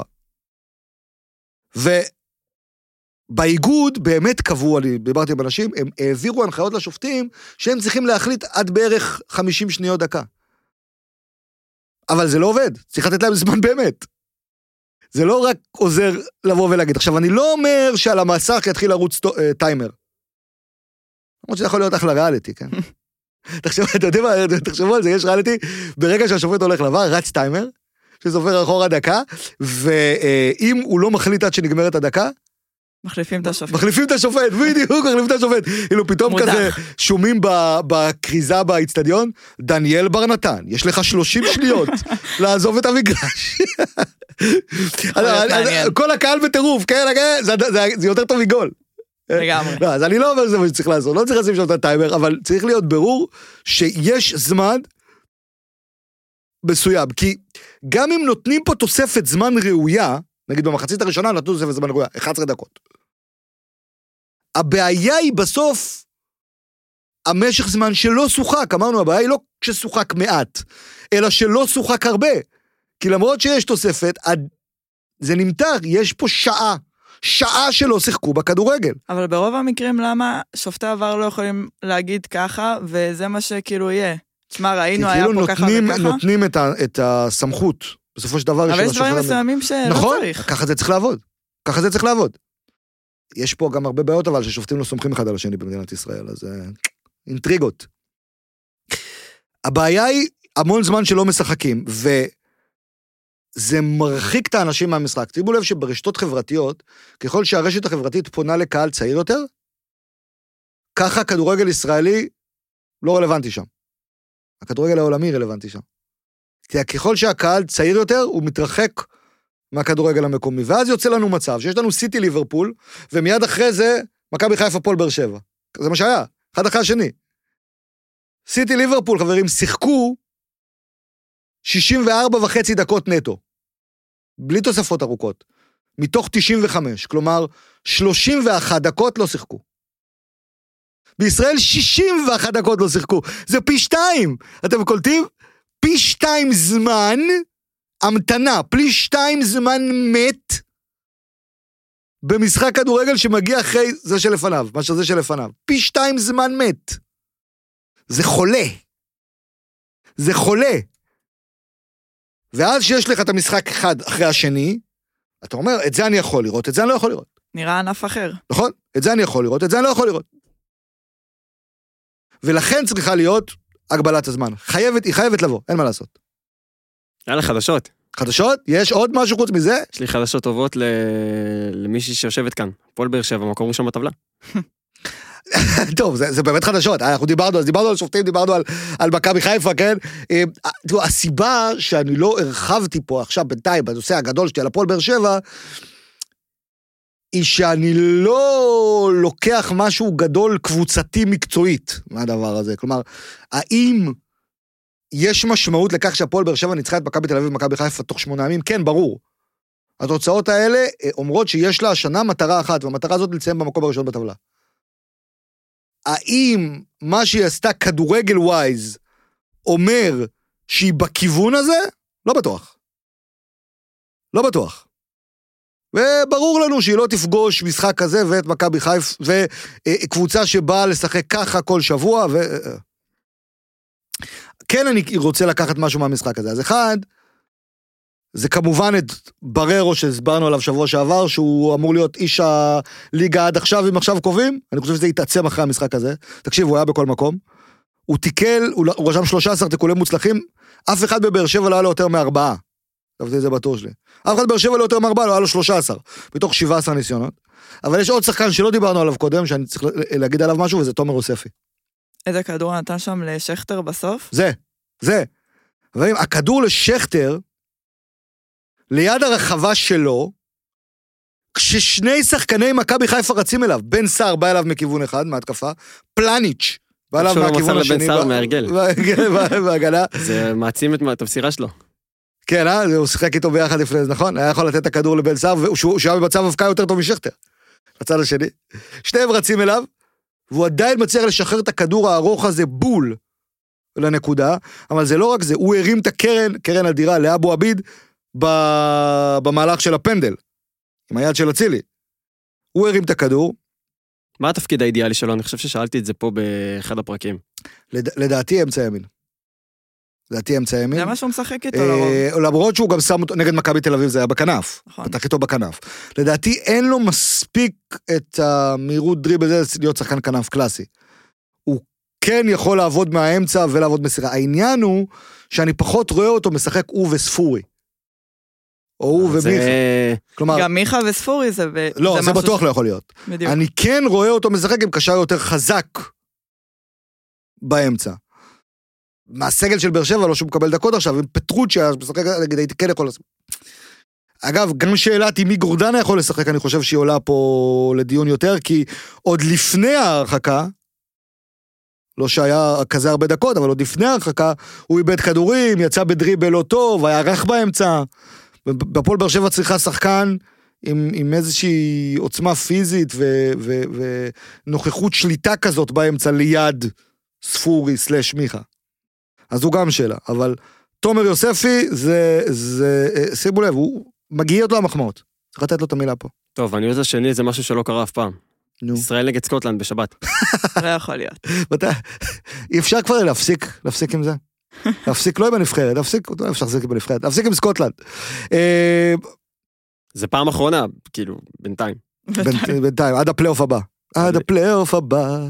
Speaker 3: ובאיגוד באמת קבעו, אני דיברתי עם אנשים, הם העבירו הנחיות לשופטים, שהם צריכים להחליט עד בערך חמישים שניות דקה. אבל זה לא עובד, צריך לתת להם זמן באמת. זה לא רק עוזר לבוא ולהגיד. עכשיו, אני לא אומר שעל המסך יתחיל לרוץ טיימר. למרות שזה יכול להיות אחלה ריאליטי, כן? תחשבו, אתה יודע מה, תחשבו על זה, יש ריאליטי, ברגע שהשופט הולך לבר, רץ טיימר, שסופר אחורה דקה, ואם הוא לא מחליט עד שנגמרת הדקה,
Speaker 4: מחליפים את השופט.
Speaker 3: מחליפים את השופט, בדיוק, מחליפים את השופט. אילו פתאום כזה שומעים בקריזה באצטדיון, דניאל בר נתן, יש לך שלושים שניות לעזוב את המגרש. כל הקהל בטירוף, כן, זה יותר טוב מגול.
Speaker 4: לגמרי.
Speaker 3: אז אני לא אומר שזה מה שצריך לעשות, לא צריך לשים שם את הטיימר, אבל צריך להיות ברור שיש זמן מסוים, כי גם אם נותנים פה תוספת זמן ראויה, נגיד במחצית הראשונה נתנו תוספת זמן ראויה, אחת עשרה דקות. הבעיה היא בסוף המשך זמן שלא שוחק, אמרנו הבעיה היא לא כששוחק מעט, אלא שלא שוחק הרבה, כי למרות שיש תוספת, זה נמתר, יש פה שעה, שעה שלא שיחקו בכדורגל.
Speaker 4: אבל ברוב המקרים למה שופטי עבר לא יכולים להגיד ככה, וזה מה שכאילו יהיה. תשמע, ראינו היה פה ככה וככה.
Speaker 3: כי כאילו נותנים את הסמכות, בסופו של דבר...
Speaker 4: אבל יש דברים מסוימים שלא צריך.
Speaker 3: נכון, ככה זה צריך לעבוד. ככה זה צריך לעבוד. יש פה גם הרבה בעיות אבל ששופטים לא סומכים אחד על השני במדינת ישראל, אז אינטריגות. הבעיה היא המון זמן שלא משחקים, וזה מרחיק את האנשים מהמשחק. תשימו לב שברשתות חברתיות, ככל שהרשת החברתית פונה לקהל צעיר יותר, ככה כדורגל ישראלי לא רלוונטי שם. הכדורגל העולמי רלוונטי שם. כי ככל שהקהל צעיר יותר, הוא מתרחק מהכדורגל המקומי. ואז יוצא לנו מצב שיש לנו סיטי ליברפול, ומיד אחרי זה, מכבי חיפה פועל באר שבע. זה מה שהיה, אחד אחרי השני. סיטי ליברפול, חברים, שיחקו שישים וארבע וחצי דקות נטו. בלי תוספות ארוכות. מתוך תשעים וחמש. כלומר, שלושים ואחת דקות לא שיחקו. בישראל שישים ואחת דקות לא שיחקו. זה פי שתיים. אתם קולטים? פי שתיים זמן המתנה. פי שתיים זמן מת במשחק כדורגל שמגיע אחרי זה שלפניו. מה שזה שלפניו. פי שתיים זמן מת. זה חולה. זה חולה. ואז שיש לך את המשחק אחד אחרי השני, אתה אומר, את זה אני יכול לראות, את זה אני לא יכול לראות.
Speaker 4: נראה ענף אחר.
Speaker 3: נכון? את זה אני יכול לראות, את זה אני לא יכול לראות. ולכן צריכה להיות הגבלת הזמן. חייבת, היא חייבת לבוא, אין מה לעשות.
Speaker 1: יאללה, חדשות.
Speaker 3: חדשות? יש עוד משהו חוץ מזה?
Speaker 1: יש לי חדשות טובות ל... למישהי שיושבת כאן. פועל באר שבע, מקום ראשון בטבלה.
Speaker 3: טוב, זה, זה באמת חדשות, אנחנו דיברנו, אז דיברנו על שופטים, דיברנו על, על מכבי חיפה, כן? תראו, הסיבה שאני לא הרחבתי פה עכשיו בינתיים, בנושא הגדול שלי על הפועל באר שבע, היא שאני לא לוקח משהו גדול קבוצתי מקצועית מהדבר הזה. כלומר, האם יש משמעות לכך שהפועל באר שבע ניצחה את מכבי תל אביב ומכבי חיפה תוך שמונה ימים? כן, ברור. התוצאות האלה אומרות שיש לה השנה מטרה אחת, והמטרה הזאת לציין במקום הראשון בטבלה. האם מה שהיא עשתה כדורגל ווייז אומר שהיא בכיוון הזה? לא בטוח. לא בטוח. וברור לנו שהיא לא תפגוש משחק כזה ואת מכבי חיפה, וקבוצה שבאה לשחק ככה כל שבוע, ו... כן אני רוצה לקחת משהו מהמשחק הזה. אז אחד, זה כמובן את בררו שהסברנו עליו שבוע שעבר, שהוא אמור להיות איש הליגה עד עכשיו, אם עכשיו קובעים, אני חושב שזה יתעצם אחרי המשחק הזה. תקשיב, הוא היה בכל מקום. הוא תיקל, הוא רשם שלושה עשר תיקולים מוצלחים, אף אחד בבאר שבע לא היה לו יותר מארבעה. תבדתי את זה בתור שלי. אף אחד בבאר שבע לא יותר מארבעה, לא היה לו שלושה עשר, מתוך שבעה עשר ניסיונות. אבל יש עוד שחקן שלא דיברנו עליו קודם, שאני צריך להגיד עליו משהו, וזה תומר יוספי.
Speaker 4: איזה כדור נתן שם לשכתר בסוף?
Speaker 3: זה, זה. אבל הכדור לשכתר, ליד הרחבה שלו, כששני שחקני מכבי חיפה רצים אליו, בן סער בא אליו מכיוון אחד, מהתקפה, פלניץ' בא אליו מהכיוון השני.
Speaker 1: בן סער מהרגל.
Speaker 3: בהגנה.
Speaker 1: זה מעצים את המסירה שלו.
Speaker 3: כן, אה? הוא שיחק איתו ביחד לפני זה, נכון? היה יכול לתת את הכדור לבן סער, שהוא היה במצב הבקעה יותר טוב משכתר. בצד השני. שניהם רצים אליו, והוא עדיין מצליח לשחרר את הכדור הארוך הזה בול לנקודה, אבל זה לא רק זה, הוא הרים את הקרן, קרן אדירה, לאבו עביד, במהלך של הפנדל, עם היד של אצילי. הוא הרים את הכדור.
Speaker 1: מה התפקיד האידיאלי שלו? אני חושב ששאלתי את זה פה באחד הפרקים.
Speaker 3: לדעתי אמצע ימין. לדעתי אמצע ימין.
Speaker 4: זה מה שהוא משחק איתו לרוב.
Speaker 3: למרות שהוא גם שם אותו, נגד מכבי תל אביב זה היה בכנף. פתח איתו בכנף. לדעתי אין לו מספיק את המהירות דריבל הזה להיות שחקן כנף קלאסי. הוא כן יכול לעבוד מהאמצע ולעבוד מסירה. העניין הוא שאני פחות רואה אותו משחק הוא וספורי. או הוא ומיכה.
Speaker 4: גם מיכה וספורי זה...
Speaker 3: לא, זה בטוח לא יכול להיות. אני כן רואה אותו משחק עם קשר יותר חזק באמצע. מהסגל של באר שבע, לא שהוא מקבל דקות עכשיו, עם פטרוצ'יה, משחק, נגיד, הייתי כן יכול... אגב, גם שאלתי מי גורדנה יכול לשחק, אני חושב שהיא עולה פה לדיון יותר, כי עוד לפני ההרחקה, לא שהיה כזה הרבה דקות, אבל עוד לפני ההרחקה, הוא איבד כדורים, יצא בדריבל לא טוב, היה רך באמצע, בפועל באר שבע צריכה שחקן עם, עם איזושהי עוצמה פיזית ו, ו, ונוכחות שליטה כזאת באמצע ליד ספורי סלש מיכה. אז הוא גם שאלה, אבל תומר יוספי זה, זה, שימו לב, הוא מגיע אותו למחמאות. צריך לתת לו את המילה פה.
Speaker 1: טוב, הניוז השני זה משהו שלא קרה אף פעם. נו. ישראל נגד סקוטלנד בשבת.
Speaker 4: לא יכול להיות.
Speaker 3: אי אפשר כבר להפסיק, להפסיק עם זה. להפסיק לא עם הנבחרת, להפסיק, לא אפשר להפסיק עם הנבחרת, להפסיק עם סקוטלנד.
Speaker 1: זה פעם אחרונה, כאילו, בינתיים.
Speaker 3: בינתיים, עד הפלייאוף הבא. עד הפלייאוף הבא.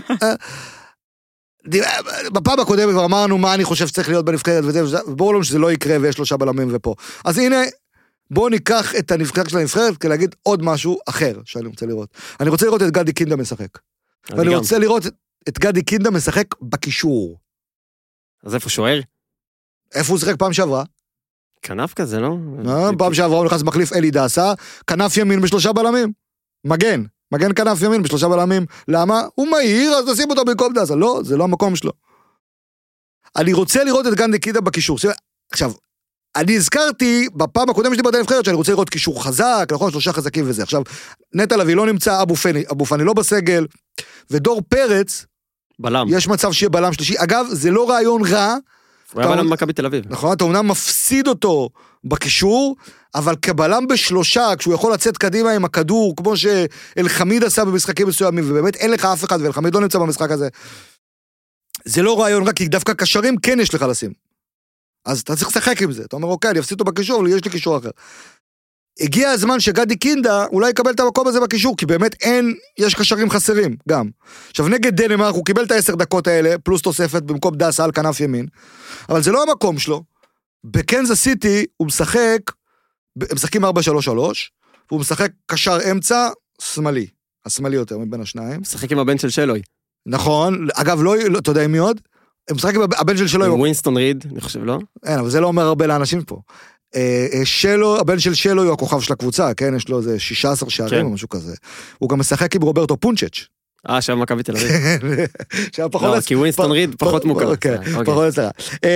Speaker 3: בפעם הקודמת כבר אמרנו מה אני חושב שצריך להיות בנבחרת, וברור לנו שזה לא יקרה ויש שלושה בלמים ופה. אז הנה, בואו ניקח את הנבחרת של הנבחרת, כדי להגיד עוד משהו אחר שאני רוצה לראות. אני רוצה לראות את גדי קינדה משחק. ואני רוצה לראות את גדי קינדה משחק בקישור.
Speaker 1: אז איפה שוער?
Speaker 3: איפה הוא שחק פעם שעברה?
Speaker 1: כנף כזה, לא?
Speaker 3: פעם שעברה הוא נכנס מחליף אלי דסה, כנף ימין בשלושה בלמים. מגן, מגן כנף ימין בשלושה בלמים. למה? הוא מהיר, אז תשים אותו במקום דסה. לא, זה לא המקום שלו. אני רוצה לראות את גדי קינדה בקישור. עכשיו, אני הזכרתי בפעם הקודמת שלי בדרך נבחרת שאני רוצה לראות קישור חזק, נכון, שלושה חזקים וזה. עכשיו, נטע לביא לא נמצא, אבו פני, אבו פני לא בסגל, ודור פרץ,
Speaker 1: בלם.
Speaker 3: יש מצב שיהיה בלם שלישי. אגב, זה לא רעיון רע.
Speaker 1: הוא היה בלם מכבי תל אביב.
Speaker 3: נכון, אתה אומנם מפסיד אותו בקישור, אבל כבלם בשלושה, כשהוא יכול לצאת קדימה עם הכדור, כמו שאלחמיד עשה במשחקים מסוימים, ובאמת אין לך אף אחד, ואלחמיד לא נמצא במשחק הזה. זה לא רעיון רע, כי דווקא קשרים כן יש לך לשים. אז אתה צריך לשחק עם זה. אתה אומר, אוקיי, אני אפסיד אותו בקישור, אבל יש לי קישור אחר. הגיע הזמן שגדי קינדה אולי יקבל את המקום הזה בקישור, כי באמת אין, יש קשרים חסרים, גם. עכשיו, נגד דנמרק, הוא קיבל את העשר דקות האלה, פלוס תוספת במקום דסה על כנף ימין, אבל זה לא המקום שלו. בקנזס סיטי הוא משחק, הם משחקים ארבע שלוש שלוש, והוא משחק קשר אמצע, שמאלי, השמאלי יותר מבין השניים.
Speaker 1: משחק עם הבן של שלוי.
Speaker 3: נכון, אגב, לא, לא, אתה יודע מי עוד? הם משחק עם הבן של שלוי.
Speaker 1: עם ווינסטון ריד, אני חושב, לא?
Speaker 3: אין, אבל זה לא אומר הרבה לאנשים פה. שלו, הבן של שלו הוא הכוכב של הקבוצה, כן? יש לו איזה שישה עשר שערים או משהו כזה. הוא גם משחק עם רוברטו פונצ'ץ'.
Speaker 1: אה, שם מכבי תל אביב.
Speaker 3: שהיה פחות...
Speaker 1: לא, כי ווינסטון ריד פחות מוכר.
Speaker 3: פחות אצלך.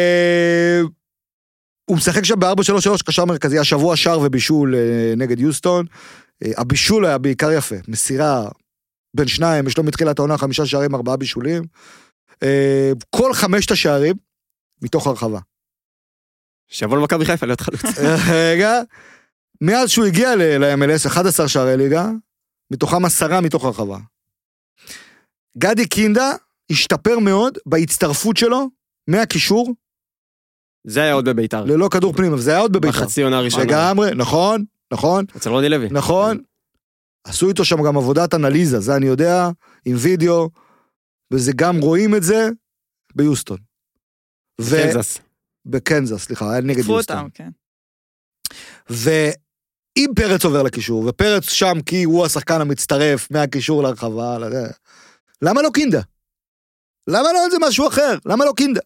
Speaker 3: הוא משחק שם ב-ארבע שלוש שלוש, קשר מרכזי, השבוע שער ובישול נגד יוסטון. הבישול היה בעיקר יפה, מסירה בין שניים, יש לו מתחילת העונה חמישה שערים, ארבעה בישולים. כל חמשת השערים מתוך הרחבה.
Speaker 1: שיבוא למכבי חיפה להיות חלוץ.
Speaker 3: רגע, מאז שהוא הגיע ל-אם אל אס, אחד עשר שערי ליגה, מתוכם עשרה מתוך הרחבה. גדי קינדה השתפר מאוד בהצטרפות שלו, מהקישור.
Speaker 1: זה היה עוד בביתר.
Speaker 3: ללא כדור פנים, אבל זה היה עוד בביתר.
Speaker 1: בחצי עונה הראשונה.
Speaker 3: לגמרי, נכון, נכון.
Speaker 1: אצל רוני לוי.
Speaker 3: נכון. עשו איתו שם גם עבודת אנליזה, זה אני יודע, עם וידאו, וזה גם רואים את זה ביוסטון.
Speaker 1: בקנזס.
Speaker 3: בקנזס, סליחה, היה נגד יוסטון.
Speaker 4: אותם, כן.
Speaker 3: ואם פרץ עובר לקישור, ופרץ שם כי הוא השחקן המצטרף מהקישור להרחבה, למה לא קינדה? למה לא זה משהו אחר? למה לא קינדה?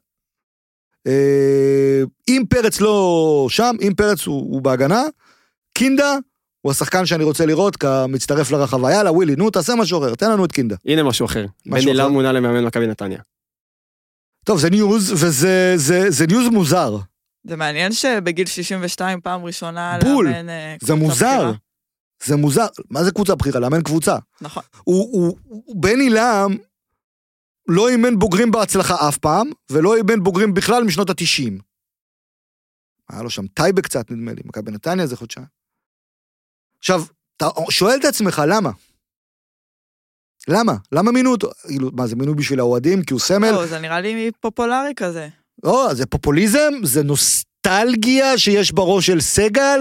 Speaker 3: אם פרץ לא שם, אם פרץ הוא, הוא בהגנה, קינדה הוא השחקן שאני רוצה לראות כמצטרף לרחבה. יאללה, ווילי, נו, תעשה משהו אחר, תן לנו את קינדה.
Speaker 1: הנה משהו אחר. בני לם מונה למאמן מכבי נתניה.
Speaker 3: טוב, זה ניוז, וזה זה, זה ניוז מוזר.
Speaker 4: זה מעניין שבגיל שישים ושתיים פעם ראשונה
Speaker 3: בול,
Speaker 4: לאמן
Speaker 3: זה מוזר.
Speaker 4: בחירה.
Speaker 3: זה מוזר. מה זה קבוצה בחירה? לאמן קבוצה.
Speaker 4: נכון.
Speaker 3: הוא, הוא, הוא בני לם לא אימן בוגרים בהצלחה אף פעם, ולא אימן בוגרים בכלל משנות התשעים. היה לו שם טייבה קצת, נדמה לי, מכבי נתניה זה חודשיים. עכשיו, אתה שואל את עצמך, למה? למה? למה מינו אותו? מה, זה מינו בשביל האוהדים? כי הוא סמל?
Speaker 4: לא, זה נראה לי פופולרי כזה.
Speaker 3: לא, זה פופוליזם, זה נוסטלגיה שיש בראש של סגל.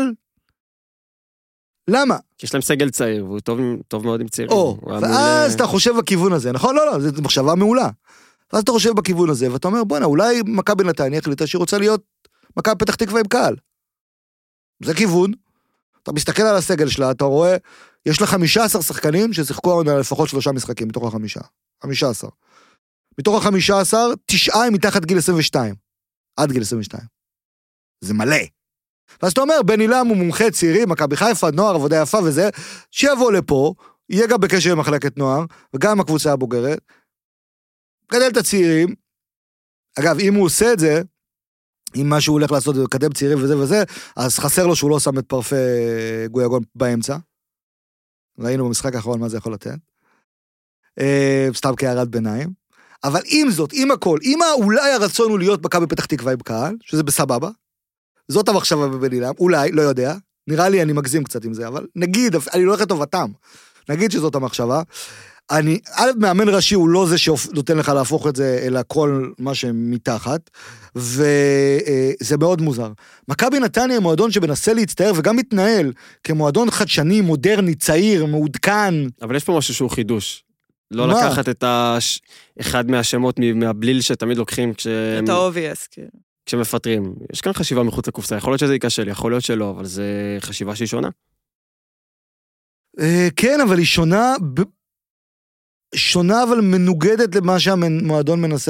Speaker 3: למה?
Speaker 1: כי יש להם סגל צעיר, והוא טוב, טוב מאוד עם צעירים.
Speaker 3: או, ואז אתה חושב בכיוון הזה, נכון? לא, לא, זו מחשבה מעולה. ואז אתה חושב בכיוון הזה, ואתה אומר, בוא'נה, אולי מכבי נתניה החליטה שהיא רוצה להיות מכבי פתח תקווה עם קהל. זה כיוון. אתה מסתכל על הסגל שלה, אתה רואה, יש לה חמישה עשר שחקנים ששיחקו לפחות שלושה משחקים מתוך החמישה. חמישה עשר. מתוך החמישה עשר, תשעה הם מתחת גיל עשרים ושתיים. עד גיל עשרים ושתיים. זה מלא. ואז אתה אומר, בני לם הוא מומחה צעירי, מכבי חיפה, נוער, עבודה יפה וזה, שיבוא לפה, יהיה גם בקשר עם מחלקת נוער, וגם הקבוצה הבוגרת, גדל את הצעירים. אגב, אם הוא עושה את זה, אם מה שהוא הולך לעשות זה לקדם צעירים וזה וזה, אז חסר לו שהוא לא שם את פרפה גויגון באמצע. ראינו במשחק האחרון מה זה יכול לתת. סתם כהערת ביניים. אבל עם זאת, עם הכל, עם אולי הרצון הוא להיות מכבי פתח תקווה עם קהל, שזה בסבבה, זאת המחשבה בבני לם, אולי, לא יודע, נראה לי אני מגזים קצת עם זה, אבל נגיד, אני לא הולך לטובתם, נגיד שזאת המחשבה, אני, א', מאמן ראשי הוא לא זה שנותן לך להפוך את זה, אלא כל מה שמתחת, וזה מאוד מוזר. מכבי נתניה היא מועדון שמנסה להצטער, וגם מתנהל כמועדון חדשני, מודרני, צעיר, מעודכן.
Speaker 1: אבל יש פה משהו שהוא חידוש. לא לקחת את אחד מהשמות מהבליל שתמיד לוקחים
Speaker 4: את ה-אובייס, כאילו.
Speaker 1: כשמפטרים. יש כאן חשיבה מחוץ לקופסה, יכול להיות שזה יקשל, יכול להיות שלא, אבל זה חשיבה שהיא שונה.
Speaker 3: כן, אבל היא שונה... שונה אבל מנוגדת למה שהמועדון מנסה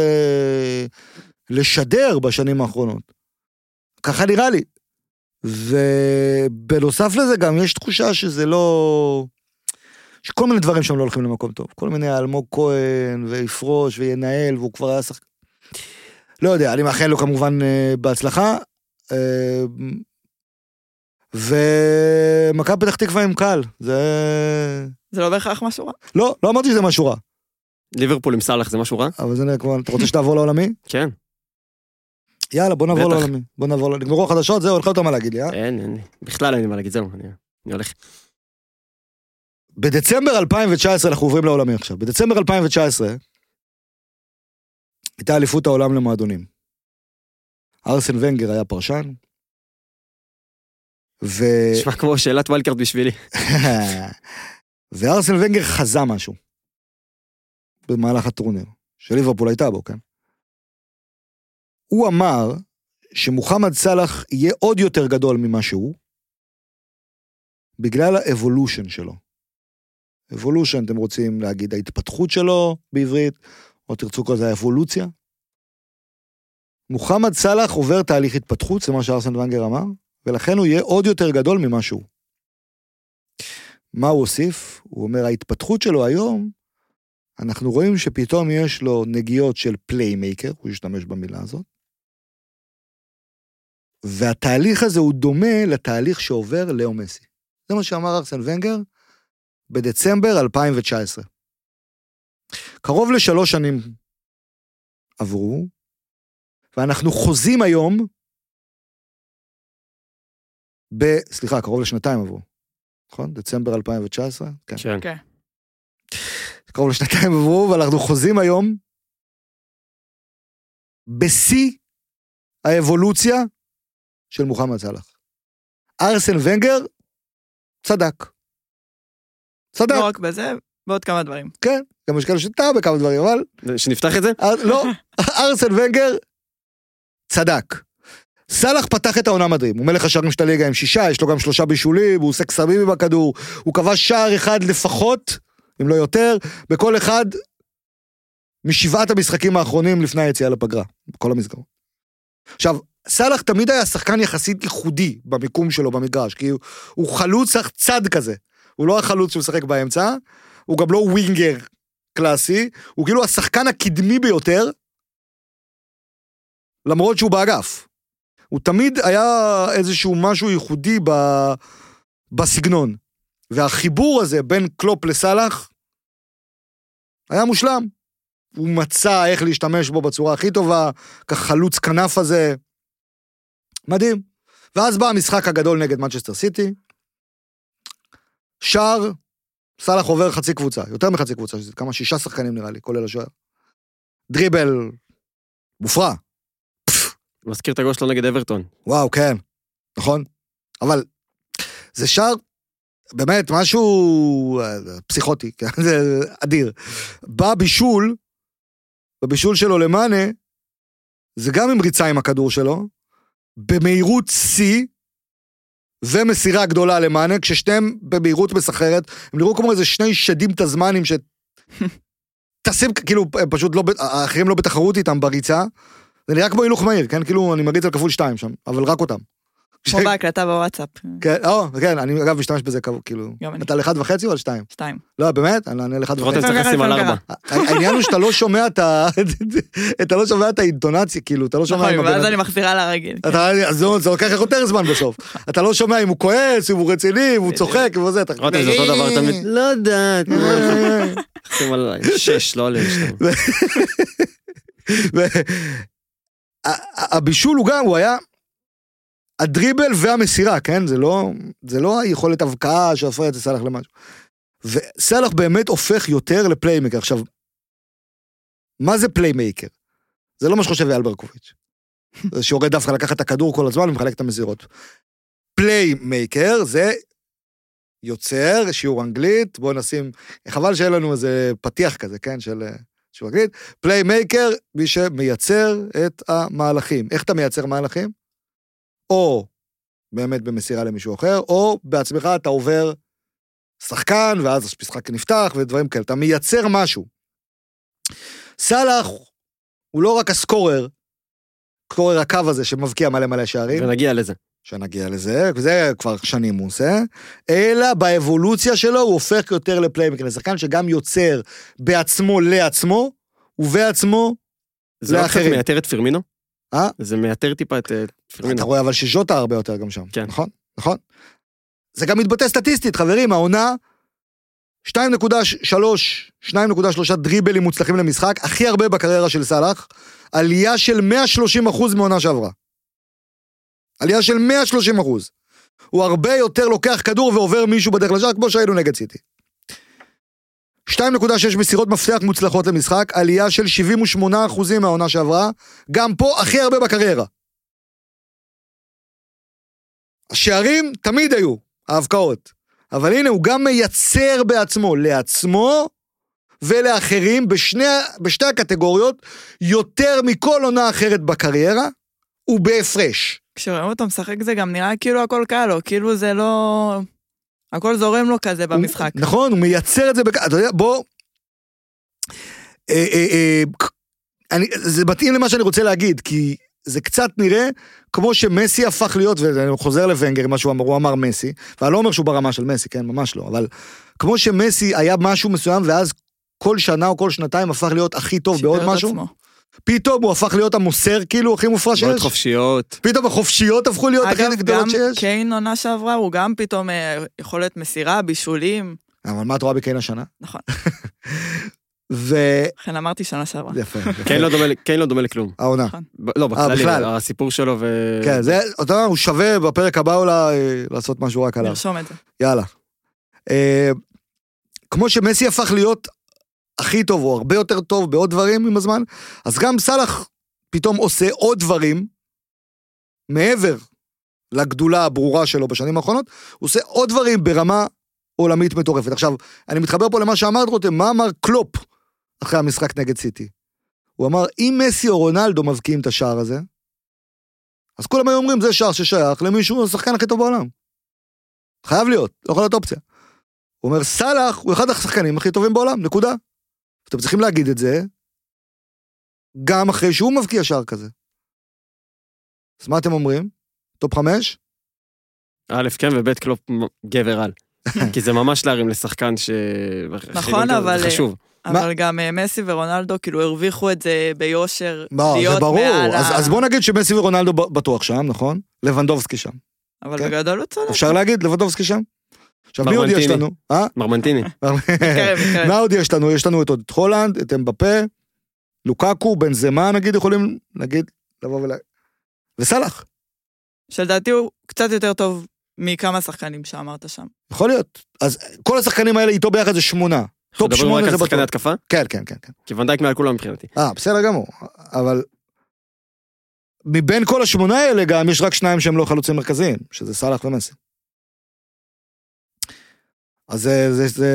Speaker 3: לשדר בשנים האחרונות. ככה נראה לי. ובנוסף לזה גם יש תחושה שזה לא... שכל מיני דברים שם לא הולכים למקום טוב. כל מיני אלמוג כהן ויפרוש וינהל, והוא כבר היה שחק... לא יודע, אני מאחל לו כמובן בהצלחה. ומכבי פתח תקווה עם קל. זה...
Speaker 4: זה לא בהכרח משהו רע?
Speaker 3: לא, לא אמרתי שזה משהו רע.
Speaker 1: ליברפול עם סלח זה משהו רע?
Speaker 3: אבל זה נראה, אתה רוצה שתעבור לעולמי?
Speaker 1: כן.
Speaker 3: יאללה, בוא נעבור לעולמי. בוא נעבור לעולמי. נגמרו החדשות, זהו, הולכה יותר מה להגיד לי, אה?
Speaker 1: אין, אין. בכלל אין לי מה להגיד, זהו, אני, אני הולך.
Speaker 3: בדצמבר אלפיים תשע עשרה, אנחנו עוברים לעולמי עכשיו. בדצמבר אלפיים תשע עשרה, הייתה אליפות העולם למועדונים. ארסן ונגר היה פרשן, ו...
Speaker 1: נשמע כמו שאלת וולקארד בשבילי.
Speaker 3: וארסן ונגר חזה משהו. במהלך הטורניר. שליברפול הייתה בו, כן? הוא אמר שמוחמד סלאח יהיה עוד יותר גדול ממה שהוא, בגלל האבולושן שלו. אבולושן, אתם רוצים להגיד ההתפתחות שלו בעברית, או תרצו כל זה האבולוציה. מוחמד סלאח עובר תהליך התפתחות, זה מה שארסן ונגר אמר, ולכן הוא יהיה עוד יותר גדול ממה שהוא. מה הוא הוסיף? הוא אומר, ההתפתחות שלו היום, אנחנו רואים שפתאום יש לו נגיעות של פליימייקר, הוא ישתמש במילה הזאת, והתהליך הזה הוא דומה לתהליך שעובר לאו מסי. זה מה שאמר ארסן ונגר בדצמבר אלפיים תשע עשרה. קרוב לשלוש שנים עברו, ואנחנו חוזים היום, ב... סליחה, קרוב לשנתיים עברו. נכון? דצמבר אלפיים תשע עשרה? כן.
Speaker 1: כן.
Speaker 4: כן.
Speaker 3: קרוב לשנתיים עברו, ואנחנו חוזים היום, בשיא האבולוציה של מוחמד סלאח. ארסן ונגר צדק. צדק.
Speaker 4: לא רק בזה, בעוד כמה דברים.
Speaker 3: כן, גם יש כאלה שטעה בכמה דברים, אבל...
Speaker 1: שנפתח את זה?
Speaker 3: לא, ארסן ונגר צדק. סלאח פתח את העונה מדהים, הוא מלך השערים של הליגה עם שישה, יש לו גם שלושה בישולים, הוא עושה קסמים עם הכדור, הוא כבש שער אחד לפחות, אם לא יותר, בכל אחד משבעת המשחקים האחרונים לפני היציאה לפגרה, בכל המסגרות. עכשיו, סלאח תמיד היה שחקן יחסית ייחודי במיקום שלו במגרש, כי הוא, הוא חלוץ צד כזה, הוא לא החלוץ שמשחק באמצע, הוא גם לא ווינגר קלאסי, הוא כאילו השחקן הקדמי ביותר, למרות שהוא באגף. הוא תמיד היה איזשהו משהו ייחודי ב... בסגנון. והחיבור הזה בין קלופ לסלאח היה מושלם. הוא מצא איך להשתמש בו בצורה הכי טובה, כחלוץ כנף הזה. מדהים. ואז בא המשחק הגדול נגד מנצ'סטר סיטי. שער, סלאח עובר חצי קבוצה, יותר מחצי קבוצה, שזה כמה שישה שחקנים נראה לי, כולל השוער. דריבל מופרע.
Speaker 1: מזכיר את הגול שלו נגד אברטון.
Speaker 3: וואו, כן, נכון. אבל זה שער, באמת, משהו פסיכוטי, זה אדיר. בא בישול, בבישול שלו למאנה, זה גם עם ריצה עם הכדור שלו, במהירות C, ומסירה גדולה למאנה, כששתיהם במהירות מסחרת, הם נראו כמו איזה שני שדים תזמנים, ש... תשים, כאילו, פשוט לא, האחרים לא בתחרות איתם בריצה, זה נראה כמו הילוך מהיר, כן? כאילו, אני מריץ על כפול שתיים שם, אבל רק אותם.
Speaker 4: כמו בהקלטה בוואטסאפ.
Speaker 3: כן, או, כן, אני אגב משתמש בזה כאילו. אתה על אחד וחצי או על שתיים?
Speaker 4: שתיים.
Speaker 3: לא, באמת? אני על אחד וחצי.
Speaker 1: רותם צריך לשים על ארבע.
Speaker 3: העניין הוא שאתה לא שומע את ה... אתה לא שומע את האינטונציה, כאילו, אתה לא שומע...
Speaker 4: נכון, ואז אני מחזירה לרגיל.
Speaker 3: אז זה לוקח יותר זמן בסוף. אתה לא שומע אם הוא כועס, אם הוא רציני, אם הוא צוחק, וזה.
Speaker 1: רותם, זה אותו דבר תמיד. לא יודעת. שים על שש, לא עולה שתיים.
Speaker 3: הבישול הוא גם, הוא היה הדריבל והמסירה, כן? זה לא, זה לא היכולת הבקעה שהפריע את סלאח למשהו. וסלאח באמת הופך יותר לפליימקר. עכשיו, מה זה פליימקר? זה לא מה שחושב אייל ברקוביץ'. זה שיורד דווקא לקחת את הכדור כל הזמן ומחלק את המסירות. פליימקר זה יוצר, שיעור אנגלית, בואו נשים, חבל שאין לנו איזה פתיח כזה, כן? של... שהוא אנגלית, פליימייקר, מי שמייצר את המהלכים. איך אתה מייצר מהלכים? או באמת במסירה למישהו אחר, או בעצמך אתה עובר שחקן, ואז המשחק נפתח ודברים כאלה. אתה מייצר משהו. סלאח הוא לא רק הסקורר, סקורר הקו הזה שמבקיע מלא מלא שערים.
Speaker 1: ונגיע לזה.
Speaker 3: שנגיע לזה, וזה כבר שנים הוא עושה, אלא באבולוציה שלו הוא הופך יותר לפליימקר, לשחקן שגם יוצר בעצמו לעצמו, ובעצמו
Speaker 1: זה לאחרים. זה לא קצת מייתר את פירמינו?
Speaker 3: אה?
Speaker 1: זה מייתר טיפה את פירמינו.
Speaker 3: אתה רואה אבל שז'וטה הרבה יותר גם שם,
Speaker 1: כן.
Speaker 3: נכון? נכון? זה גם מתבטא סטטיסטית, חברים, העונה, שתיים נקודה שלוש, שתיים נקודה שלוש דריבלים מוצלחים למשחק, הכי הרבה בקריירה של סלאח, עלייה של מאה ושלושים אחוז מעונה שעברה. עלייה של מאה ושלושים אחוז. הוא הרבה יותר לוקח כדור ועובר מישהו בדרך לשער, כמו שהיינו נגד סיטי. שתיים נקודה שש מסירות מפתח מוצלחות למשחק, עלייה של שבעים ושמונה אחוז מהעונה שעברה, גם פה הכי הרבה בקריירה. השערים תמיד היו, ההבקעות. אבל הנה, הוא גם מייצר בעצמו, לעצמו ולאחרים, בשני, בשתי הקטגוריות, יותר מכל עונה אחרת בקריירה, ובהפרש.
Speaker 4: כשרואים אותו משחק זה גם נראה כאילו הכל קל לו, כאילו זה לא... הכל זורם לו כזה במשחק.
Speaker 3: הוא, נכון, הוא מייצר את זה, בק... אתה יודע, בוא... אה, אה, אה, אני, זה מתאים למה שאני רוצה להגיד, כי זה קצת נראה כמו שמסי הפך להיות, ואני חוזר לוונגר, מה שהוא אמר, הוא אמר מסי, ואני לא אומר שהוא ברמה של מסי, כן, ממש לא, אבל כמו שמסי היה משהו מסוים, ואז כל שנה או כל שנתיים הפך להיות הכי טוב בעוד משהו, עצמו. פתאום הוא הפך להיות המוסר, כאילו, הכי מופרע שיש.
Speaker 1: מאוד חופשיות.
Speaker 3: פתאום החופשיות הפכו להיות הכי גדולות שיש.
Speaker 4: אגב, גם קיין עונה שעברה, הוא גם פתאום יכולת מסירה, בישולים.
Speaker 3: אבל מה את רואה בקיין השנה?
Speaker 4: נכון.
Speaker 3: ו...
Speaker 4: לכן אמרתי שנה שעברה.
Speaker 3: יפה.
Speaker 1: קיין לא דומה לכלום.
Speaker 3: העונה.
Speaker 1: לא, בכללי, הסיפור שלו ו...
Speaker 3: כן, זה, אתה יודע, הוא שווה בפרק הבא אולי לעשות משהו רק עליו.
Speaker 4: נרשום את זה.
Speaker 3: יאללה. כמו שמסי הפך להיות הכי טוב, או הרבה יותר טוב בעוד דברים עם הזמן, אז גם סלאח פתאום עושה עוד דברים, מעבר לגדולה הברורה שלו בשנים האחרונות, הוא עושה עוד דברים ברמה עולמית מטורפת. עכשיו, אני מתחבר פה למה שאמרת רותם, מה אמר קלופ אחרי המשחק נגד סיטי? הוא אמר, אם מסי או רונלדו מבקיעים את השער הזה, אז כולם היו אומרים, זה שער ששייך למישהו, הוא השחקן הכי טוב בעולם. חייב להיות, לא יכול להיות אופציה. הוא אומר, סלאח הוא אחד השחקנים הכי טובים בעולם, נקודה. אתם צריכים להגיד את זה, גם אחרי שהוא מבקיע שער כזה. אז מה אתם אומרים? טופ חמש?
Speaker 1: א', כן, ובית קלופ גבר על. כי זה ממש להרים לשחקן ש...
Speaker 4: נכון, אבל... חשוב. אבל גם מסי ורונלדו כאילו הרוויחו את זה ביושר.
Speaker 3: זה ברור, אז בוא נגיד שמסי ורונלדו בטוח שם, נכון? לבנדובסקי שם.
Speaker 4: אבל בגדול הוא צודק.
Speaker 3: אפשר להגיד, לבנדובסקי שם? עכשיו מי עוד יש לנו?
Speaker 1: מרמנטיני.
Speaker 3: מה עוד יש לנו? יש לנו את עוד הולנד, את אמבפה, לוקאקו, בנזמה נגיד, יכולים להגיד, לבוא ולה... וסלאח.
Speaker 4: שלדעתי הוא קצת יותר טוב מכמה שחקנים שאמרת שם.
Speaker 3: יכול להיות. אז כל השחקנים האלה איתו ביחד זה שמונה.
Speaker 1: טופ שמונה זה שחקני התקפה?
Speaker 3: כן, כן, כן.
Speaker 1: כי ונדייק מעל כולם מבחינתי.
Speaker 3: אה, בסדר גמור. אבל מבין כל השמונה האלה גם יש רק שניים שהם לא חלוצים מרכזיים, שזה סלאח ומסי. אז זה, זה, זה...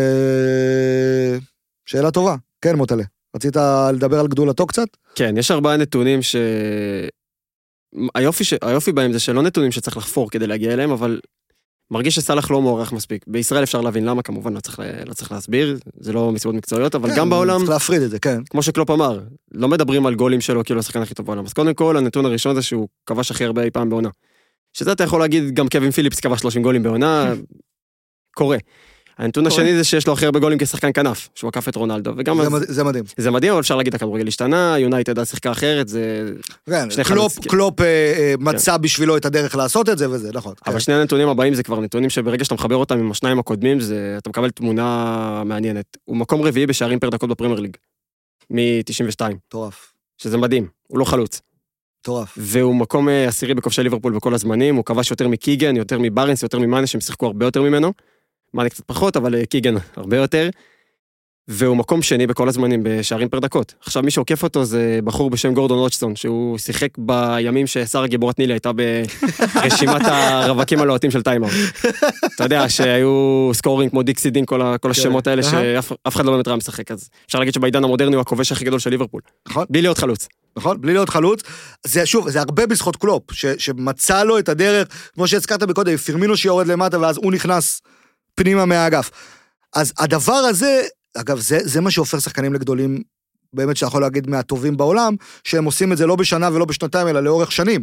Speaker 3: שאלה טובה. כן, מוטלה. רצית לדבר על גדולתו קצת?
Speaker 1: כן, יש ארבעה נתונים ש... היופי, ש... היופי בהם זה שלא נתונים שצריך לחפור כדי להגיע אליהם, אבל מרגיש שסלאח לא מוערך מספיק. בישראל אפשר להבין למה, כמובן לא צריך, לא צריך להסביר, זה לא מסיבות מקצועיות, אבל כן, גם בעולם...
Speaker 3: צריך להפריד את זה, כן.
Speaker 1: כמו שקלופ אמר, לא מדברים על גולים שלו כאילו השחקן הכי טוב בעולם. אז קודם כל, הנתון הראשון זה שהוא כבש הכי הרבה אי פעם בעונה. שזה אתה יכול להגיד, גם קווין פיליפס כבש שלושים גולים בעונה, קורה. הנתון השני זה שיש לו הכי הרבה גולים כשחקן כנף, שהוא עקף את רונלדו, וגם...
Speaker 3: זה מדהים.
Speaker 1: זה מדהים, אבל אפשר להגיד, הכדורגל השתנה, יונייטד שיחקה אחרת, זה...
Speaker 3: קלופ מצא בשבילו את הדרך לעשות את זה וזה, נכון.
Speaker 1: אבל שני הנתונים הבאים זה כבר נתונים שברגע שאתה מחבר אותם עם השניים הקודמים, אתה מקבל תמונה מעניינת. הוא מקום רביעי בשערים פר דקות בפרמייר ליג, מ-תשעים ושתיים.
Speaker 3: טורף.
Speaker 1: שזה מדהים, הוא לא חלוץ.
Speaker 3: טורף.
Speaker 1: והוא מקום עשירי בכובשי ליברפול בכל הזמנים, הוא כבש יותר מקיגן, יותר מבארנס, יותר ממאנה, שהם שיחקו הרבה יותר ממנו. מאנה קצת פחות, אבל קיגן הרבה יותר. והוא מקום שני בכל הזמנים בשערים פר דקות. עכשיו מי שעוקף אותו זה בחור בשם גורדון רוצ'סטון, שהוא שיחק בימים ששרה גיבורת נילי הייתה ברשימת הרווקים הלוהטים של טיימאוט. אתה יודע שהיו סקורינג כמו דיקסי דין, כל, כל השמות האלה שאף אחד לא באמת ראה משחק. אז אפשר להגיד שבעידן המודרני הוא הכובש הכי גדול של ליברפול. נכון. בלי להיות חלוץ.
Speaker 3: נכון, בלי להיות חלוץ. זה שוב, זה הרבה בזכות קלופ, ש, שמצא לו את הדרך, כמו שהזכרת בקודם, פירמינו שיורד למטה ואז הוא נכנס פנימה מהאגף. אז הדבר הזה, אגב, זה, זה מה שהופך שחקנים לגדולים באמת שיכול להגיד מהטובים בעולם, שהם עושים את זה לא בשנה ולא בשנתיים, אלא לאורך שנים.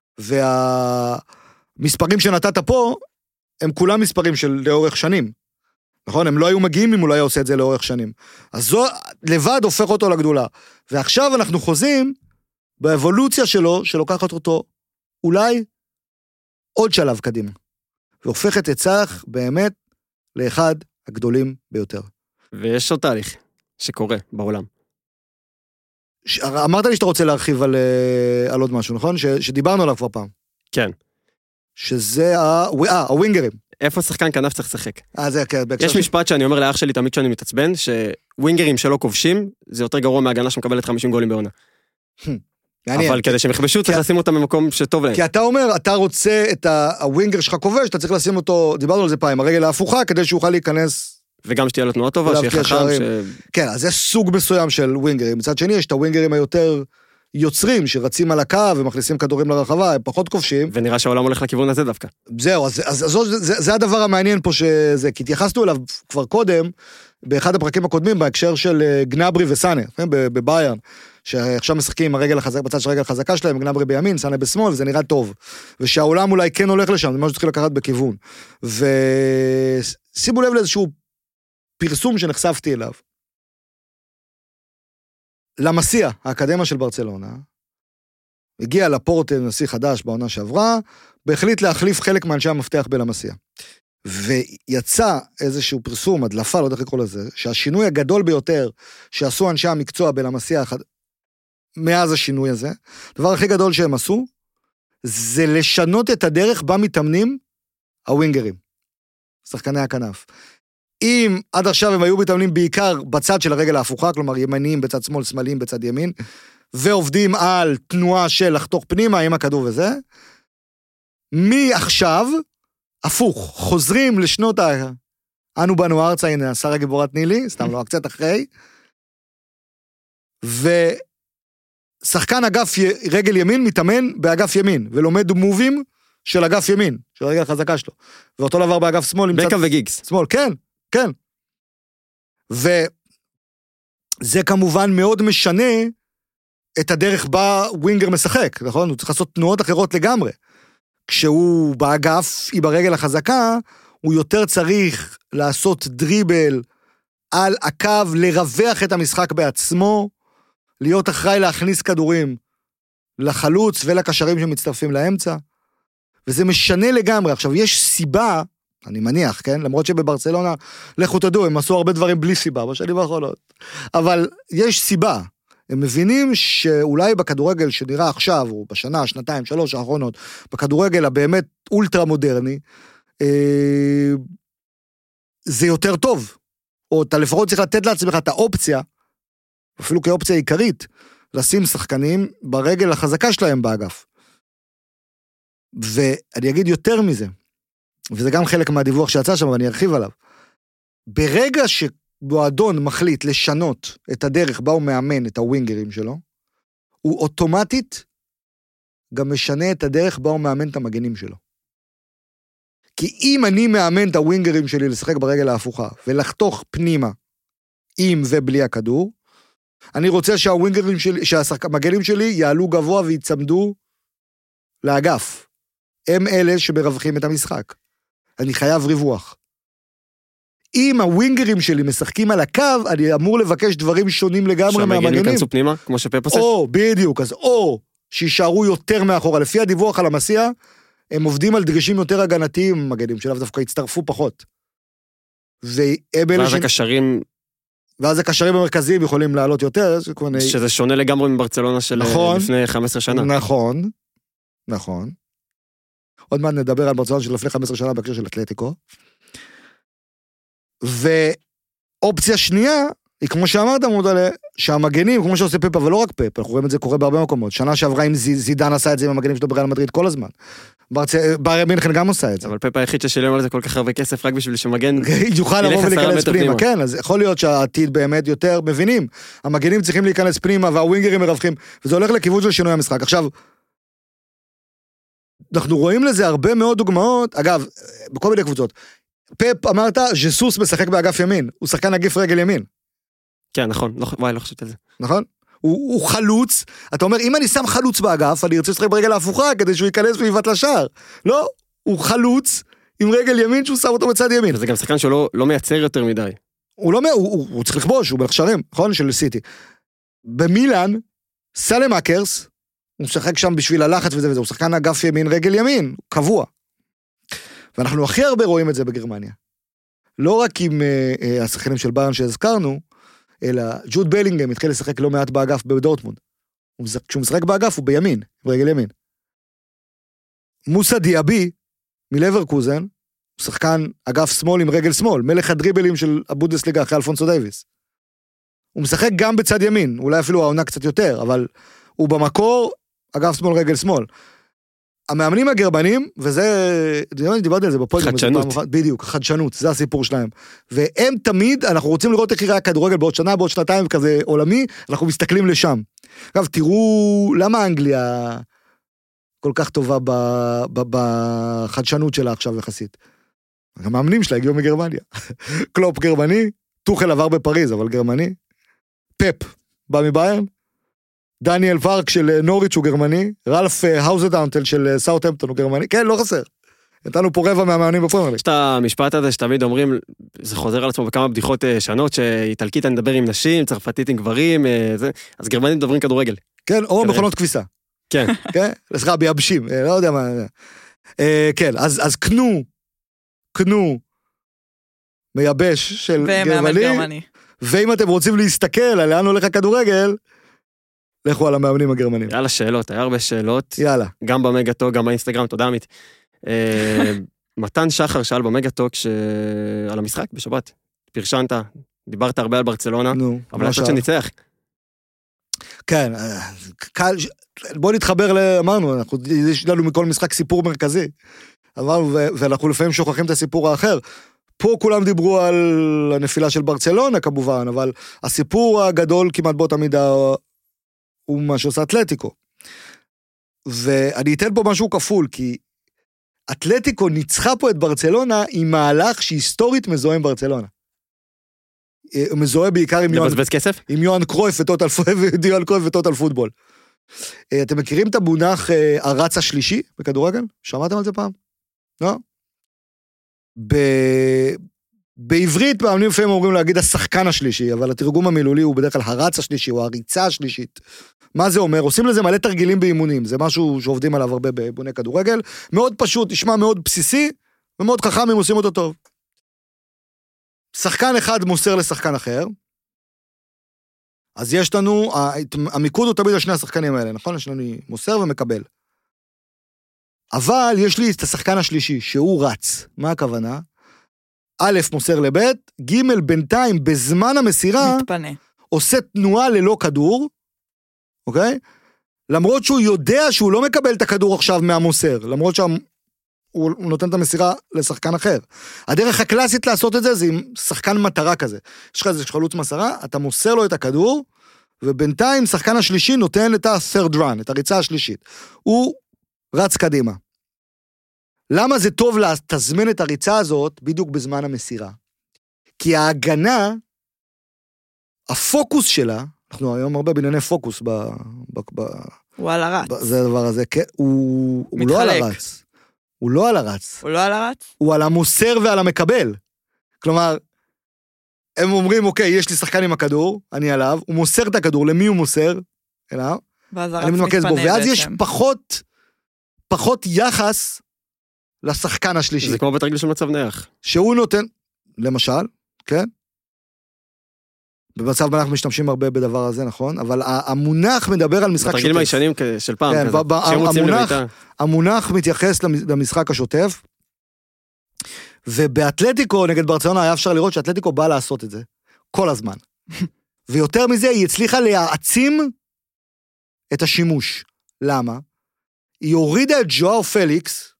Speaker 3: והמספרים שנתת פה, הם כולם מספרים של לאורך שנים. נכון? הם לא היו מגיעים אם הוא לא היה עושה את זה לאורך שנים. אז זו לבד הופך אותו לגדולה. ועכשיו אנחנו חוזים באבולוציה שלו, שלוקחת אותו אולי עוד שלב קדימה. והופכת את צח באמת לאחד הגדולים ביותר.
Speaker 1: ויש עוד תהליך שקורה בעולם.
Speaker 3: ש... אמרת לי שאתה רוצה להרחיב על, על עוד משהו, נכון? ש... שדיברנו עליו כבר פעם.
Speaker 1: כן.
Speaker 3: שזה ה... אה, הווינגרים.
Speaker 1: איפה שחקן כנף צריך לשחק?
Speaker 3: אה, זה כן.
Speaker 1: יש משפט שאני אומר לאח שלי תמיד שאני מתעצבן, שווינגרים שלא כובשים, זה יותר גרוע מהגנה שמקבלת חמישים גולים בעונה. אבל כדי שהם יכבשו, צריך לשים אותם במקום שטוב להם.
Speaker 3: כי אתה אומר, אתה רוצה את הווינגר שלך כובש, אתה צריך לשים אותו, דיברנו על זה פעם, הרגל ההפוכה, כדי שיוכל להיכנס...
Speaker 1: וגם שתהיה לו תנועה טובה, שיהיה חכם.
Speaker 3: כן, אז זה סוג מסוים של ווינגרים. מצד שני, יש את הווינגרים היותר יוצרים, שרצים על הקו ומכניסים כדורים לרחבה, הם פחות כובשים.
Speaker 1: ונראה שהעולם הולך לכיוון הזה דווקא.
Speaker 3: זהו, אז, אז, אז זה, זה הדבר המעניין פה שזה, כי התייחסנו אליו כבר קודם, באחד הפרקים הקודמים, בהקשר של גנברי וסאנה, בביירן, שעכשיו משחקים עם הרגל החזק, בצד של הרגל החזקה שלהם, גנברי בימין, סאנה בשמאל, וזה נראה טוב. ושהעולם אולי כן הולך לשם, זה משהו שצריך לקחת בכיוון. ושימו לב לאיזשהו פרסום שנחשפתי אליו. למסיה, האקדמיה של ברצלונה, הגיע לפורט נשיא חדש בעונה שעברה, בהחליט להחליף חלק מאנשי המפתח בלמסיה. ויצא איזשהו פרסום, הדלפה, לא יודע איך לקרוא לזה, שהשינוי הגדול ביותר שעשו אנשי המקצוע בלמסיה, מאז השינוי הזה, הדבר הכי גדול שהם עשו, זה לשנות את הדרך בה מתאמנים הווינגרים, שחקני הכנף. אם עד עכשיו הם היו מתאמנים בעיקר בצד של הרגל ההפוכה, כלומר ימניים בצד שמאל, שמאליים בצד ימין, ועובדים על תנועה של לחתוך פנימה עם הכדור וזה, מעכשיו, הפוך, חוזרים לשנות ה... אנו בנו ארצה, הנה, שרה גיבורת נילי, סתם לא, קצת אחרי, ושחקן אגף רגל ימין מתאמן באגף ימין, ולומד מובים של אגף ימין, של הרגל החזקה שלו, ואותו דבר באגף שמאל,
Speaker 1: בקה וגיגס.
Speaker 3: שמאל, כן, כן. וזה כמובן מאוד משנה את הדרך בה ווינגר משחק, נכון? הוא צריך לעשות תנועות אחרות לגמרי. כשהוא באגף, היא ברגל החזקה, הוא יותר צריך לעשות דריבל על הקו, לרווח את המשחק בעצמו, להיות אחראי להכניס כדורים לחלוץ ולקשרים שמצטרפים לאמצע, וזה משנה לגמרי. עכשיו, יש סיבה, אני מניח, כן? למרות שבברצלונה, לכו תדעו, הם עשו הרבה דברים בלי סיבה, בשנים האחרונות. אבל יש סיבה. הם מבינים שאולי בכדורגל שנראה עכשיו, או בשנה, שנתיים, שלוש האחרונות, בכדורגל הבאמת אולטרה מודרני, אה, זה יותר טוב. או אתה לפחות צריך לתת לעצמך את האופציה, אפילו כאופציה עיקרית, לשים שחקנים ברגל החזקה שלהם באגף. ואני אגיד יותר מזה, וזה גם חלק מהדיווח שיצא שם, ואני ארחיב עליו. ברגע שמועדון מחליט לשנות את הדרך בה הוא מאמן את הווינגרים שלו, הוא אוטומטית גם משנה את הדרך בה הוא מאמן את המגנים שלו. כי אם אני מאמן את הווינגרים שלי לשחק ברגל ההפוכה, ולחתוך פנימה עם ובלי הכדור, אני רוצה שהווינגרים שלי, שהמגנים שלי יעלו גבוה ויצמדו לאגף. הם אלה שמרווחים את המשחק. אני חייב ריווח. אם הווינגרים שלי משחקים על הקו, אני אמור לבקש דברים שונים לגמרי מהמגנים.
Speaker 1: שהמגנים ייכנסו פנימה, כמו שפפ עושה?
Speaker 3: או, בדיוק, אז או שישארו יותר מאחורה. לפי הדיווח על המסיע, הם עובדים על דרישים יותר הגנתיים, מגנים שלו דווקא הצטרפו פחות.
Speaker 1: ואז הקשרים...
Speaker 3: ואז הקשרים המרכזיים יכולים לעלות יותר.
Speaker 1: שזה שונה לגמרי מברצלונה של לפני חמש עשרה שנה.
Speaker 3: נכון, נכון. עוד מעט נדבר על ברצלונה של לפני חמש עשרה שנה בהקשר של אתלטיקו. ואופציה שנייה, היא כמו שאמרת, מודלה, שהמגנים, כמו שעושה פפ, אבל לא רק פפ, אנחנו רואים את זה קורה בהרבה מקומות. שנה שעברה עם זידן עשה את זה עם המגנים שלו בריאל מדריד כל הזמן. ביירן מינכן גם עושה את זה.
Speaker 1: אבל פפ היחיד ששילם על זה כל כך הרבה כסף, רק בשביל שמגן
Speaker 3: יוכל לבוא ולהיכנס פנימה. כן, אז יכול להיות שהעתיד באמת יותר מבינים. המגנים צריכים להיכנס פנימה, והווינגרים מרווחים, וזה הולך לכיוון של שינוי המשחק. עכשיו, אנחנו רואים לזה הרבה מאוד דוגמאות, אגב, בכל מיני קבוצות. פפ אמרת, ז'סוס משחק באגף ימין, הוא שחקן אגף רגל ימין.
Speaker 1: כן, נכון, לא, וואי, לא חושבת על זה.
Speaker 3: נכון? הוא, הוא חלוץ, אתה אומר, אם אני שם חלוץ באגף, אני רוצה לשחק ברגל ההפוכה, כדי שהוא ייכנס ויבט לשער. לא, הוא חלוץ עם רגל ימין שהוא שם אותו בצד ימין.
Speaker 1: וזה גם שחקן שלא לא מייצר יותר מדי.
Speaker 3: הוא לא, הוא, הוא, הוא צריך לכבוש, הוא מלך שערים, נכון? של סיטי. במילאן, סלם אקרס, הוא משחק שם בשביל הלחץ וזה וזה, הוא שחקן אגף ימין, רגל ימין, קבוע. ואנחנו הכי הרבה רואים את זה בגרמניה. לא רק עם uh, uh, השחקנים של ביירן שהזכרנו, אלא ג'וד בלינגהם התחיל לשחק לא מעט באגף בדורטמונד. כשהוא משחק באגף הוא בימין, ברגל ימין. מוסא דיאבי, מלברקוזן, הוא שחקן אגף שמאל עם רגל שמאל, מלך הדריבלים של הבונדסליגה אחרי אלפונסו דייביס. הוא משחק גם בצד ימין, אולי אפילו העונה קצת יותר, אבל הוא במקור אגף שמאל רגל שמאל. המאמנים הגרמנים, וזה, דיברתי על זה בפודקאסט.
Speaker 1: חדשנות.
Speaker 3: בדיוק, חדשנות, זה הסיפור שלהם. והם תמיד, אנחנו רוצים לראות איך יראה הכדורגל בעוד שנה, בעוד שנתיים, כזה עולמי, אנחנו מסתכלים לשם. אגב, תראו, למה אנגליה כל כך טובה בחדשנות שלה עכשיו יחסית? המאמנים שלה הגיעו מגרמניה. קלופ גרמני, טוחל עבר בפריז, אבל גרמני. פפ, בא מביירן. דניאל פארק של נוריץ' הוא גרמני, רלף האוזדאונטל של סאוטהמפטון הוא גרמני, כן, לא חסר. נתנו פה רבע מהמאמנים בפרמייר ליג.
Speaker 1: יש את המשפט הזה שתמיד אומרים, זה חוזר על עצמו בכמה בדיחות שונות, שאיטלקית אני מדבר עם נשים, צרפתית עם גברים, אז גרמנים מדברים כדורגל.
Speaker 3: כן, או מכונות כביסה.
Speaker 1: כן.
Speaker 3: כן, לסחר ביבשים, לא יודע מה. כן, אז קנו, קנו, מייבש של גרמני, ואם אתם רוצים להסתכל על לאן הולך הכדורגל, לכו על המאמנים הגרמנים.
Speaker 1: יאללה, שאלות, היה הרבה שאלות.
Speaker 3: יאללה.
Speaker 1: גם במגטוק, גם באינסטגרם, תודה עמית. מתן שחר שאל במגטוק על המשחק בשבת. פרשנת, דיברת הרבה על ברצלונה, אבל אני חושב שניצח.
Speaker 3: כן, בוא נתחבר, אמרנו, יש לנו מכל משחק סיפור מרכזי. אמרנו, ואנחנו לפעמים שוכחים את הסיפור האחר. פה כולם דיברו על הנפילה של ברצלונה כמובן, אבל הסיפור הגדול כמעט באותה מידה הוא מה שעושה אתלטיקו. ואני אתן פה משהו כפול, כי אתלטיקו ניצחה פה את ברצלונה עם מהלך שהיסטורית מזוהה עם ברצלונה. מזוהה בעיקר עם יוהן, עם יוהן קרויף וטוטל, יוהן קרויף וטוטל פוטבול. אתם מכירים את המונח הרץ השלישי בכדורגל? שמעתם על זה פעם? לא? ב... בעברית מאמנים לפעמים אומרים להגיד השחקן השלישי, אבל התרגום המילולי הוא בדרך כלל הרץ השלישי, או הריצה השלישית. מה זה אומר? עושים לזה מלא תרגילים באימונים, זה משהו שעובדים עליו הרבה באימוני כדורגל, מאוד פשוט, נשמע מאוד בסיסי, ומאוד חכם אם עושים אותו טוב. שחקן אחד מוסר לשחקן אחר, אז יש לנו, המיקוד הוא תמיד על שני השחקנים האלה, נכון? יש לנו מוסר ומקבל. אבל יש לי את השחקן השלישי, שהוא רץ. מה הכוונה? א', מוסר לב', ג', בינתיים, בזמן המסירה,
Speaker 4: מתפנה.
Speaker 3: עושה תנועה ללא כדור, אוקיי? למרות שהוא יודע שהוא לא מקבל את הכדור עכשיו מהמוסר, למרות שהוא נותן את המסירה לשחקן אחר. הדרך הקלאסית לעשות את זה, זה עם שחקן מטרה כזה. יש לך איזה חלוץ מסרה, אתה מוסר לו את הכדור, ובינתיים שחקן השלישי נותן את ה-third run, את הריצה השלישית. הוא רץ קדימה. למה זה טוב לתזמן את הריצה הזאת בדיוק בזמן המסירה? כי ההגנה, הפוקוס שלה, אנחנו היום הרבה בענייני פוקוס ב... ב, ב
Speaker 4: הוא על הרץ.
Speaker 3: זה הדבר הזה, כן, הוא, הוא לא על הרץ. הוא לא על הרץ.
Speaker 4: הוא לא על הרץ?
Speaker 3: הוא על המוסר ועל המקבל. כלומר, הם אומרים, אוקיי, יש לי שחקן עם הכדור, אני עליו, הוא מוסר את הכדור, למי הוא מוסר? אליו.
Speaker 4: ואז הרץ מתפנה בעצם.
Speaker 3: ואז יש פחות, פחות יחס לשחקן השלישי.
Speaker 1: זה כמו בתרגיל של מצב נייח.
Speaker 3: שהוא נותן, למשל, כן? במצב אנחנו משתמשים הרבה בדבר הזה, נכון? אבל המונח מדבר על משחק שוטף.
Speaker 1: בתרגילים הישנים של פעם
Speaker 3: כן,
Speaker 1: כזה.
Speaker 3: המונח, המונח מתייחס למשחק השוטף, ובאתלטיקו נגד ברצלונה היה אפשר לראות שאתלטיקו בא לעשות את זה, כל הזמן. ויותר מזה, היא הצליחה להעצים את השימוש. למה? היא הורידה את ג'ואו פליקס,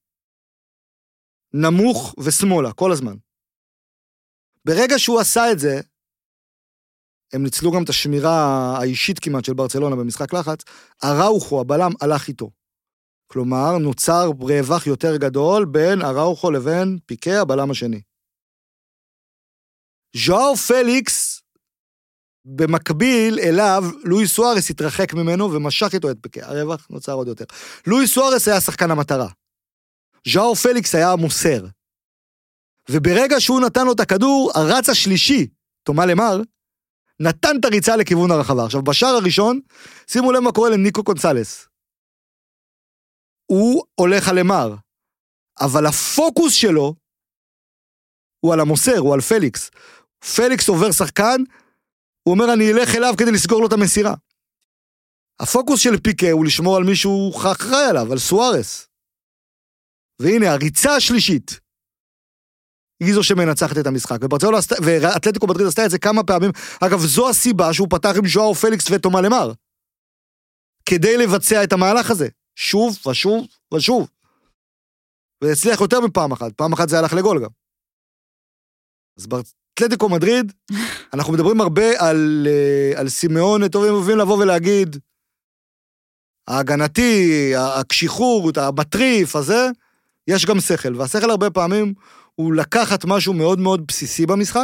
Speaker 3: נמוך ושמאלה, כל הזמן. ברגע שהוא עשה את זה, הם ניצלו גם את השמירה האישית כמעט של ברצלונה במשחק לחץ, אראוחו, הבלם, הלך איתו. כלומר, נוצר רווח יותר גדול בין אראוחו לבין פיקה, הבלם השני. ז'ואו פליקס, במקביל אליו, לואי סוארס התרחק ממנו ומשך איתו את פיקה, הרווח נוצר עוד יותר. לואי סוארס היה שחקן המטרה. ז'או פליקס היה המוסר. וברגע שהוא נתן לו את הכדור, הרץ השלישי, תומה למר, נתן את הריצה לכיוון הרחבה. עכשיו, בשער הראשון, שימו לב מה קורה לניקו קונסלס. הוא הולך על למר, אבל הפוקוס שלו, הוא על המוסר, הוא על פליקס. פליקס עובר שחקן, הוא אומר, אני אלך אליו כדי לסגור לו את המסירה. הפוקוס של פיקה הוא לשמור על מישהו אחראי עליו, על סוארס. והנה, הריצה השלישית, היא זו שמנצחת את המשחק. וברצלונה, ואתלטיקו מדריד עשתה את זה כמה פעמים. אגב, זו הסיבה שהוא פתח עם ז'ואאו פליקס ותומה למר. כדי לבצע את המהלך הזה. שוב ושוב ושוב. והצליח יותר מפעם אחת. פעם אחת זה הלך לגול גם. אז באתלטיקו מדריד, אנחנו מדברים הרבה על, על סימאון, טובים אוהבים לבוא ולהגיד, ההגנתי, הקשיחות, המטריף הזה, יש גם שכל. והשכל הרבה פעמים הוא לקחת משהו מאוד מאוד בסיסי במשחק,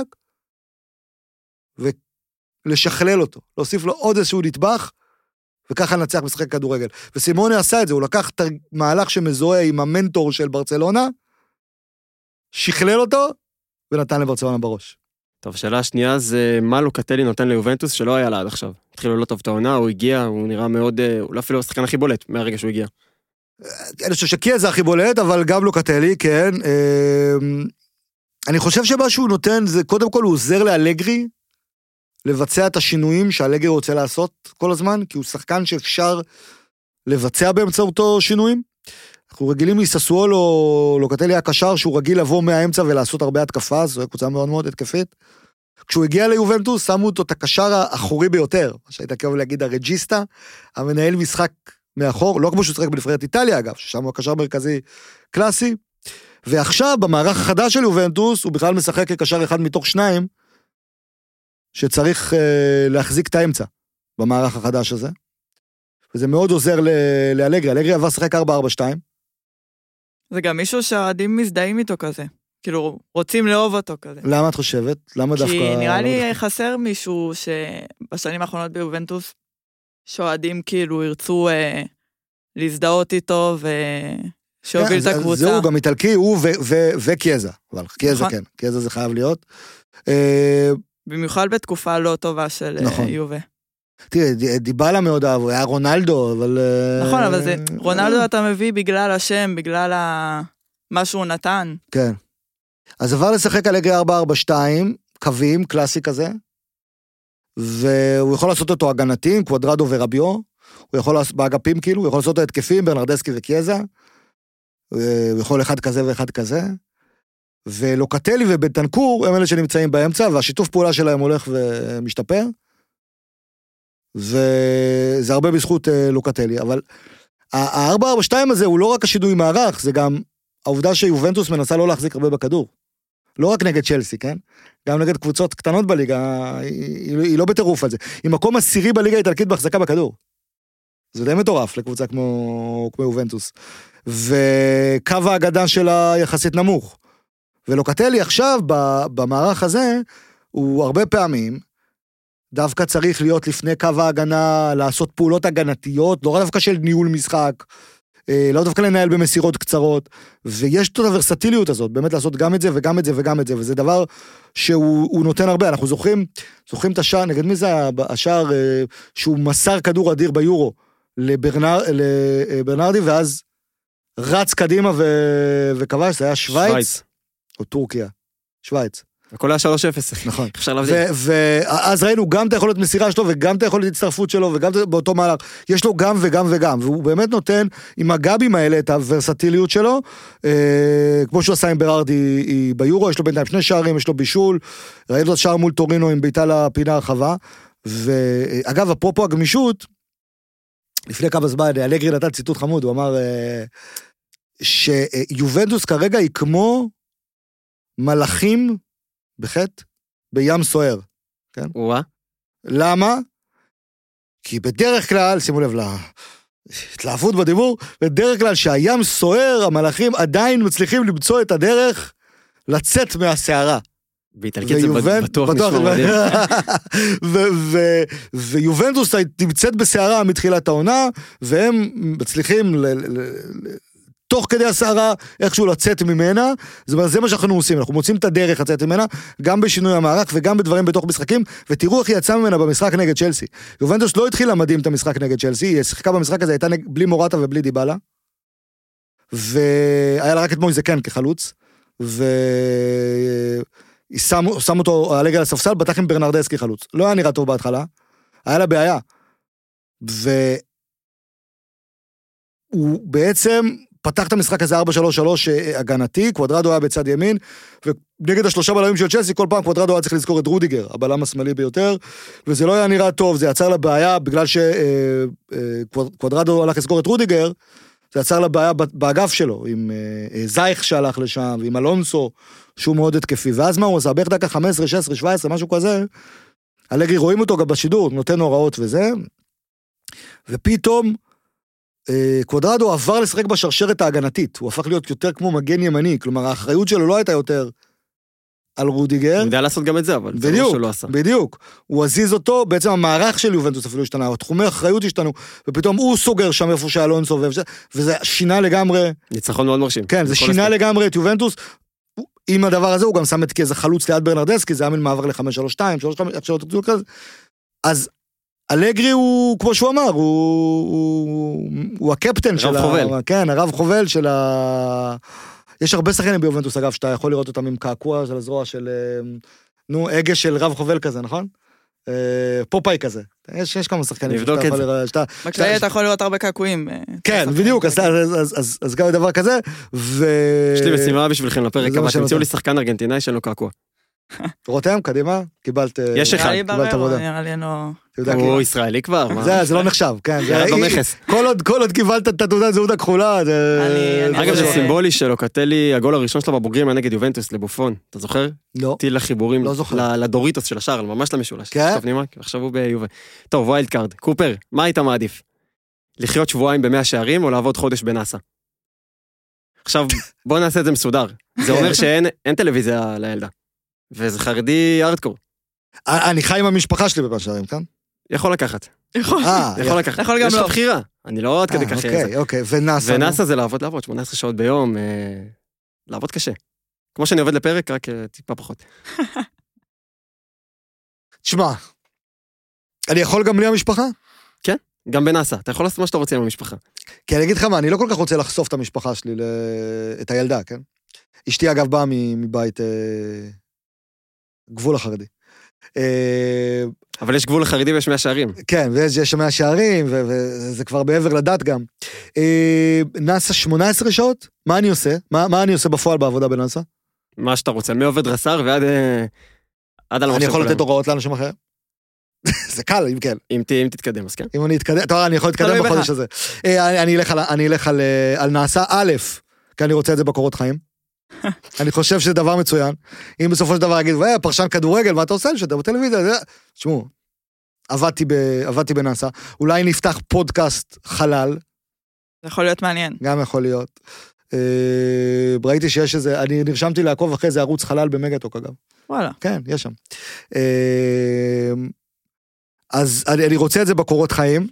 Speaker 3: ולשכלל אותו, להוסיף לו עוד איזשהו נטבח, וככה נצח משחק כדורגל. וסימוני עשה את זה, הוא לקח את המהלך שמזוהה עם המנטור של ברצלונה, שכלל אותו, ונתן לברצלונה בראש.
Speaker 1: טוב, שאלה השנייה זה מה לוקטלי נותן ליובנטוס שלא היה לה עד עכשיו. התחילו לא טוב את העונה, הוא הגיע, הוא נראה מאוד, הוא לא אפילו השחקן הכי בולט מהרגע שהוא הגיע.
Speaker 3: אני חושב שקיה זה הכי בולט, אבל גם לוקטלי, כן. אני חושב שמה שהוא נותן זה, קודם כל הוא עוזר לאלגרי, לבצע את השינויים שאלגרי רוצה לעשות כל הזמן, כי הוא שחקן שאפשר לבצע באמצעותו שינויים. אנחנו רגילים מססואלו, לוקטלי הקשר, שהוא רגיל לבוא מהאמצע ולעשות הרבה התקפה, זו קבוצה מאוד מאוד התקפית. כשהוא הגיע ליובנטוס, שמו אותו את הקשר האחורי ביותר, מה שהייתה כאילו להגיד הרג'יסטה, המנהל משחק מאחור, לא כמו שהוא שחק בנבחרת איטליה אגב, ששם הוא הקשר מרכזי קלאסי, ועכשיו במערך החדש של יובנטוס, הוא בכלל משחק כקשר אחד מתוך שניים, שצריך אה, להחזיק את האמצע, במערך החדש הזה, וזה מאוד עוזר לאלגרי, אלגרי עבר שחק ארבע ארבע שתיים.
Speaker 4: זה גם מישהו שהעדים מזדהים איתו כזה, כאילו רוצים לאהוב אותו כזה.
Speaker 3: למה את חושבת? למה דווקא...
Speaker 4: כי נראה לי חסר מישהו שבשנים האחרונות ביובנטוס, שהועדים כאילו ירצו אה, להזדהות איתו ושהוביל את הקבוצה.
Speaker 3: זהו, גם איטלקי, הוא וקייזה, אבל קייזה כן, קייזה זה חייב להיות.
Speaker 4: במיוחד בתקופה לא טובה של יובה.
Speaker 3: תראה, דיבלה מאוד אהב, הוא היה רונלדו, אבל...
Speaker 4: נכון, אבל זה, רונלדו אתה מביא בגלל השם, בגלל מה שהוא נתן.
Speaker 3: כן. אז עבר לשחק על אגרי ארבע ארבע שתיים, קווים, קלאסי כזה, והוא יכול לעשות אותו הגנתים, קוואדרדו ורביו, הוא יכול לעשות באגפים כאילו, הוא יכול לעשות אותו התקפים, ברנרדסקי וקייזה, הוא יכול אחד כזה ואחד כזה, ולוקטלי ובנטנקור הם אלה שנמצאים באמצע, והשיתוף פעולה שלהם הולך ומשתפר, וזה הרבה בזכות לוקטלי, אבל ה-ארבע ארבע שתיים הזה הוא לא רק השינוי מערך, זה גם העובדה שיובנטוס מנסה לא להחזיק הרבה בכדור. לא רק נגד צ'לסי, כן? גם נגד קבוצות קטנות בליגה, היא, היא לא בטירוף על זה. היא מקום עשירי בליגה האיטלקית בהחזקה בכדור. זה די מטורף לקבוצה כמו, כמו יובנטוס. וקו ההגדה שלה יחסית נמוך. ולוקטלי עכשיו, במערך הזה, הוא הרבה פעמים, דווקא צריך להיות לפני קו ההגנה, לעשות פעולות הגנתיות, לא דווקא של ניהול משחק, לא דווקא לנהל במסירות קצרות, ויש את הוורסטיליות הזאת, באמת לעשות גם את זה וגם את זה וגם את זה, וזה דבר שהוא נותן הרבה, אנחנו זוכרים, זוכרים את השער, נגד מי זה השער שהוא מסר כדור אדיר ביורו, לברנר, לברנרדי, ואז רץ קדימה וכבש, זה היה שוויץ, שוויץ. או טורקיה, שוויץ.
Speaker 1: הכל היה שלוש אפס.
Speaker 3: נכון. ואז ראינו גם את היכולת מסירה שלו, וגם את היכולת הצטרפות שלו, וגם באותו מהלך. יש לו גם וגם וגם, והוא באמת נותן עם הגבים האלה את הוורסטיליות שלו, כמו שהוא עשה עם בררדי ביורו, יש לו בינתיים שני שערים, יש לו בישול, ראינו את השער מול טורינו עם ביתה לפינה הרחבה, ואגב, אפרופו הגמישות, לפני כמה זמן, אלגרי נתן ציטוט חמוד, הוא אמר שיובנטוס כרגע היא כמו מלאכים בחטא, בים סוער, כן?
Speaker 1: וואה.
Speaker 3: למה? כי בדרך כלל, שימו לב להתלהבות בדיבור, בדרך כלל שהים סוער, המלאכים עדיין מצליחים למצוא את הדרך לצאת מהסערה.
Speaker 1: באיטלקית זה בטוח נשמע מדהים.
Speaker 3: ויובנטוס נמצאת בסערה מתחילת העונה, והם מצליחים תוך כדי הסערה איכשהו לצאת ממנה, זה מה שאנחנו עושים, אנחנו מוצאים את הדרך לצאת ממנה, גם בשינוי המערך וגם בדברים בתוך משחקים, ותראו איך היא יצאה ממנה במשחק נגד צ'לסי. יובנטוס לא התחילה מדהים את המשחק נגד צ'לסי, היא שיחקה במשחק הזה, הייתה בלי מורטה ובלי דיבלה, והיה לה רק את מויזה כן כחלוץ, והיא שם אותו הלגל לספסל, בטח עם ברנרדס כחלוץ. לא היה נראה טוב בהתחלה, היה לה בעיה. והוא בעצם פתח את המשחק הזה ארבע שלוש שלוש הגנתי, קוואדרדו היה בצד ימין, ונגד השלושה בלמים של צ'לסי, כל פעם קוואדרדו היה צריך לזכור את רודיגר, הבלם השמאלי ביותר, וזה לא היה נראה טוב, זה יצר לבעיה, בגלל שקוואדרדו הלך לזכור את רודיגר, זה יצר לבעיה באגף שלו, עם זייך שהלך לשם, ועם אלונסו, שהוא מאוד התקפי, ואז מה הוא עושה? בערך דקה חמש עשרה, שש עשרה, שבע עשרה, משהו כזה, אלגרי רואים אותו גם בשידור, נותן הוראות וזה, ופתאום, קוואדרדו עבר לשחק בשרשרת ההגנתית, הוא הפך להיות יותר כמו מגן ימני, כלומר האחריות שלו לא הייתה יותר על רודיגר.
Speaker 1: הוא יודע לעשות גם את זה, אבל זה לא שלא עשה.
Speaker 3: בדיוק, הוא עזיז אותו, בעצם המערך של יובנטוס אפילו השתנה, התחומי האחריות השתנו, ופתאום הוא סוגר שם איפה שאלונסו, וזה שינה לגמרי.
Speaker 1: ניצחון מאוד מרשים.
Speaker 3: כן, זה שינה לגמרי את יובנטוס, עם הדבר הזה הוא גם שם את כאיזה חלוץ ליד ברנרדס, כי זה היה מין מעבר ל-חמש שלוש שתיים, שלוש חמש, איך שלא תקצו כזה. אז אלגרי הוא, כמו שהוא אמר, הוא, הוא, הוא הקפטן של
Speaker 1: חובל.
Speaker 3: ה... כן, הרב חובל של ה... יש הרבה שחקנים ביובנטוס, אגב, שאתה יכול לראות אותם עם קעקוע של הזרוע של... נו, הגה של רב חובל כזה, נכון? פופאי כזה. יש, יש כמה שחקנים.
Speaker 1: נבדוק את זה.
Speaker 3: שאתה,
Speaker 4: בכלל אתה יכול לראות הרבה קעקועים.
Speaker 3: כן, בדיוק, אז, אז, אז, אז, אז גם דבר כזה, ו...
Speaker 1: יש לי משימה בשבילכם לפרק, אבל תמצאו לי שחקן ארגנטינאי שאין לו קעקוע.
Speaker 3: רותם, קדימה, קיבלת...
Speaker 1: יש אחד.
Speaker 3: קיבלת עבודה.
Speaker 4: נראה לי לא...
Speaker 1: הוא ישראלי כבר.
Speaker 3: זה לא נחשב, כן.
Speaker 1: ירד במכס.
Speaker 3: כל עוד קיבלת את התעודת זהות הכחולה, זה...
Speaker 1: אגב, זה סימבולי שלו, קטלי, הגול הראשון שלו בבוגרים היה נגד יובנטוס לבופון, אתה זוכר?
Speaker 3: לא.
Speaker 1: טיל לחיבורים,
Speaker 3: לא זוכר.
Speaker 1: לדוריטוס של השער, ממש למשולש.
Speaker 3: כן?
Speaker 1: עכשיו הוא ביובה. טוב, ויילד קארד. קופר, מה היית מעדיף? לחיות שבועיים במאה שערים או לעבוד חודש בנאסא? עכשיו, בוא נעשה את זה מסודר. זה אומר שאין טלוויזיה לילדה. וזה חרדי ארדקור.
Speaker 3: אני חי עם המשפחה שלי במאה שערים, כן?
Speaker 1: יכול לקחת.
Speaker 4: יכול.
Speaker 1: יכול לקחת.
Speaker 4: יכול גם
Speaker 1: יש
Speaker 4: לא.
Speaker 1: לך בחירה. אני לא עוד כדי ככה.
Speaker 3: אוקיי, אוקיי. ונאסא.
Speaker 1: ונאסא זה לעבוד, לעבוד, שמונה עשרה שעות ביום, לעבוד קשה. כמו שאני עובד לפרק, רק טיפה פחות.
Speaker 3: תשמע, אני יכול גם בלי המשפחה?
Speaker 1: כן, גם בנאסא. אתה יכול לעשות מה שאתה רוצה עם המשפחה.
Speaker 3: כי אני אגיד לך מה, אני לא כל כך רוצה לחשוף את המשפחה שלי, את הילדה, כן? אשתי אגב באה מבית גבול החרדי.
Speaker 1: אבל יש גבול לחרדי ויש מאה שערים.
Speaker 3: כן, ויש מאה שערים, וזה כבר בעבר לדת גם. נאסא שמונה עשרה שעות? מה אני עושה? מה אני עושה בפועל בעבודה בנאסא?
Speaker 1: מה שאתה רוצה, מעובד רס"ר ועד על המחשב.
Speaker 3: אני יכול לתת הוראות לאנשים אחר? זה קל, אם כן.
Speaker 1: אם תתקדם, אז כן.
Speaker 3: אם אני אתקדם, טוב, אני יכול להתקדם בחודש הזה. אני אלך על נאסא א', כי אני רוצה את זה בקורות חיים. אני חושב שזה דבר מצוין. אם בסופו של דבר אגיד, פרשן כדורגל, מה אתה עושה לי שאתה בטלוויזיה? תשמעו, עבדתי בנאסא. אולי נפתח פודקאסט חלל.
Speaker 4: זה יכול להיות מעניין.
Speaker 3: גם יכול להיות. ראיתי שיש איזה, אני נרשמתי לעקוב אחרי זה ערוץ חלל במגטוק אגב.
Speaker 4: וואלה.
Speaker 3: כן, יש שם. אז אני רוצה את זה בקורות חיים,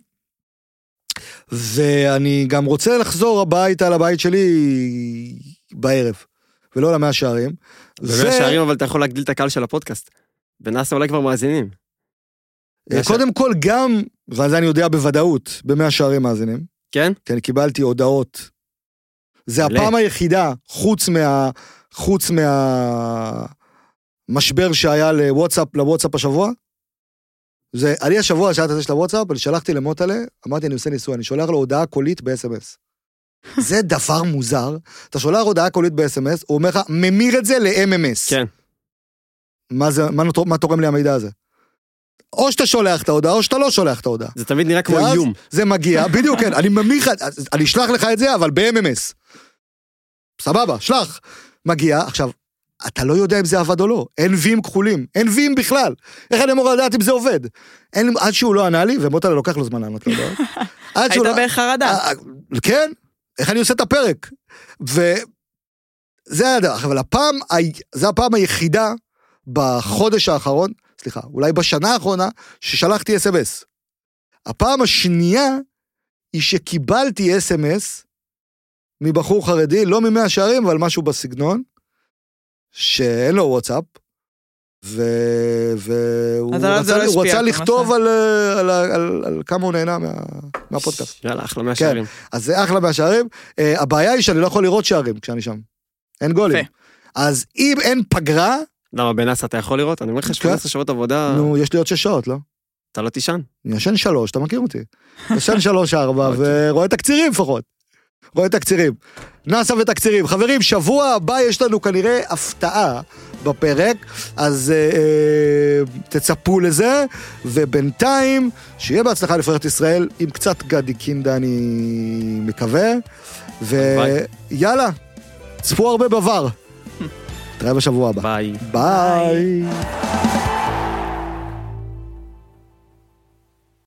Speaker 3: ואני גם רוצה לחזור הביתה לבית שלי בערב, ולא למאה שערים.
Speaker 1: במאה שערים, אבל אתה יכול להגדיל את הקהל של הפודקאסט. בנאסא אולי כבר מאזינים.
Speaker 3: קודם כל גם, ועל זה אני יודע בוודאות, במאה שערים מאזינים.
Speaker 1: כן?
Speaker 3: כי אני קיבלתי הודעות. זה הפעם היחידה, חוץ מה... חוץ מה... משבר שהיה לוואטסאפ, לוואטסאפ השבוע. זה, אני השבוע, שעת הזה של הוואטסאפ, אני שלחתי למוטלה, אמרתי, אני עושה ניסוי, אני שולח לו הודעה קולית ב-אס אם אס. זה דבר מוזר. אתה שולח הודעה קולית ב-אס אם אס, הוא אומר לך, ממיר את זה ל-אם אם אס.
Speaker 1: כן.
Speaker 3: מה זה, מה, מה תורם לי המידע הזה? או שאתה שולח את ההודעה, או שאתה לא שולח את ההודעה.
Speaker 1: זה תמיד נראה כמו איום.
Speaker 3: זה מגיע, בדיוק, כן, אני ממיר, אני אשלח לך את זה, אבל ב-אם אם אס. סבבה, שלח. מגיע, עכשיו, אתה לא יודע אם זה עבד או לא, אין ויים כחולים, אין ויים בכלל, איך אני אמור לדעת אם זה עובד? אין, עד שהוא לא ענה לי, ומוטלה לוקח לו זמן לענות לו,
Speaker 4: היית בחרדה.
Speaker 3: כן, איך אני עושה את הפרק? וזה הדרך, אבל הפעם, זה הפעם היחידה, בחודש האחרון, סליחה, אולי בשנה האחרונה, ששלחתי אס אם אס. הפעם השנייה היא שקיבלתי אס אם אס מבחור חרדי, לא ממאה שערים, אבל משהו בסגנון, שאין לו וואטסאפ, והוא רצה לכתוב על כמה הוא נהנה מהפודקאסט.
Speaker 1: יאללה, אחלה מהשערים.
Speaker 3: אז זה אחלה מהשערים. הבעיה היא שאני לא יכול לראות שערים כשאני שם. אין גולים. אז אם אין פגרה...
Speaker 1: למה, בנס אתה יכול לראות? אני אומר לך שמונה עשרה שעות עבודה...
Speaker 3: נו, יש לי עוד שש שעות, לא?
Speaker 1: אתה לא תישן?
Speaker 3: אני ישן שלוש, אתה מכיר אותי. ישן שלוש, ארבע, ורואה תקצירים לפחות. רואה תקצירים. נאסה ותקצירים. חברים, שבוע הבא יש לנו כנראה הפתעה בפרק, אז אה, תצפו לזה, ובינתיים, שיהיה בהצלחה לפרט ישראל, עם קצת גדי קינדה אני מקווה, ויאללה, צפו הרבה בבר. תראה בשבוע הבא.
Speaker 1: ביי.
Speaker 3: ביי.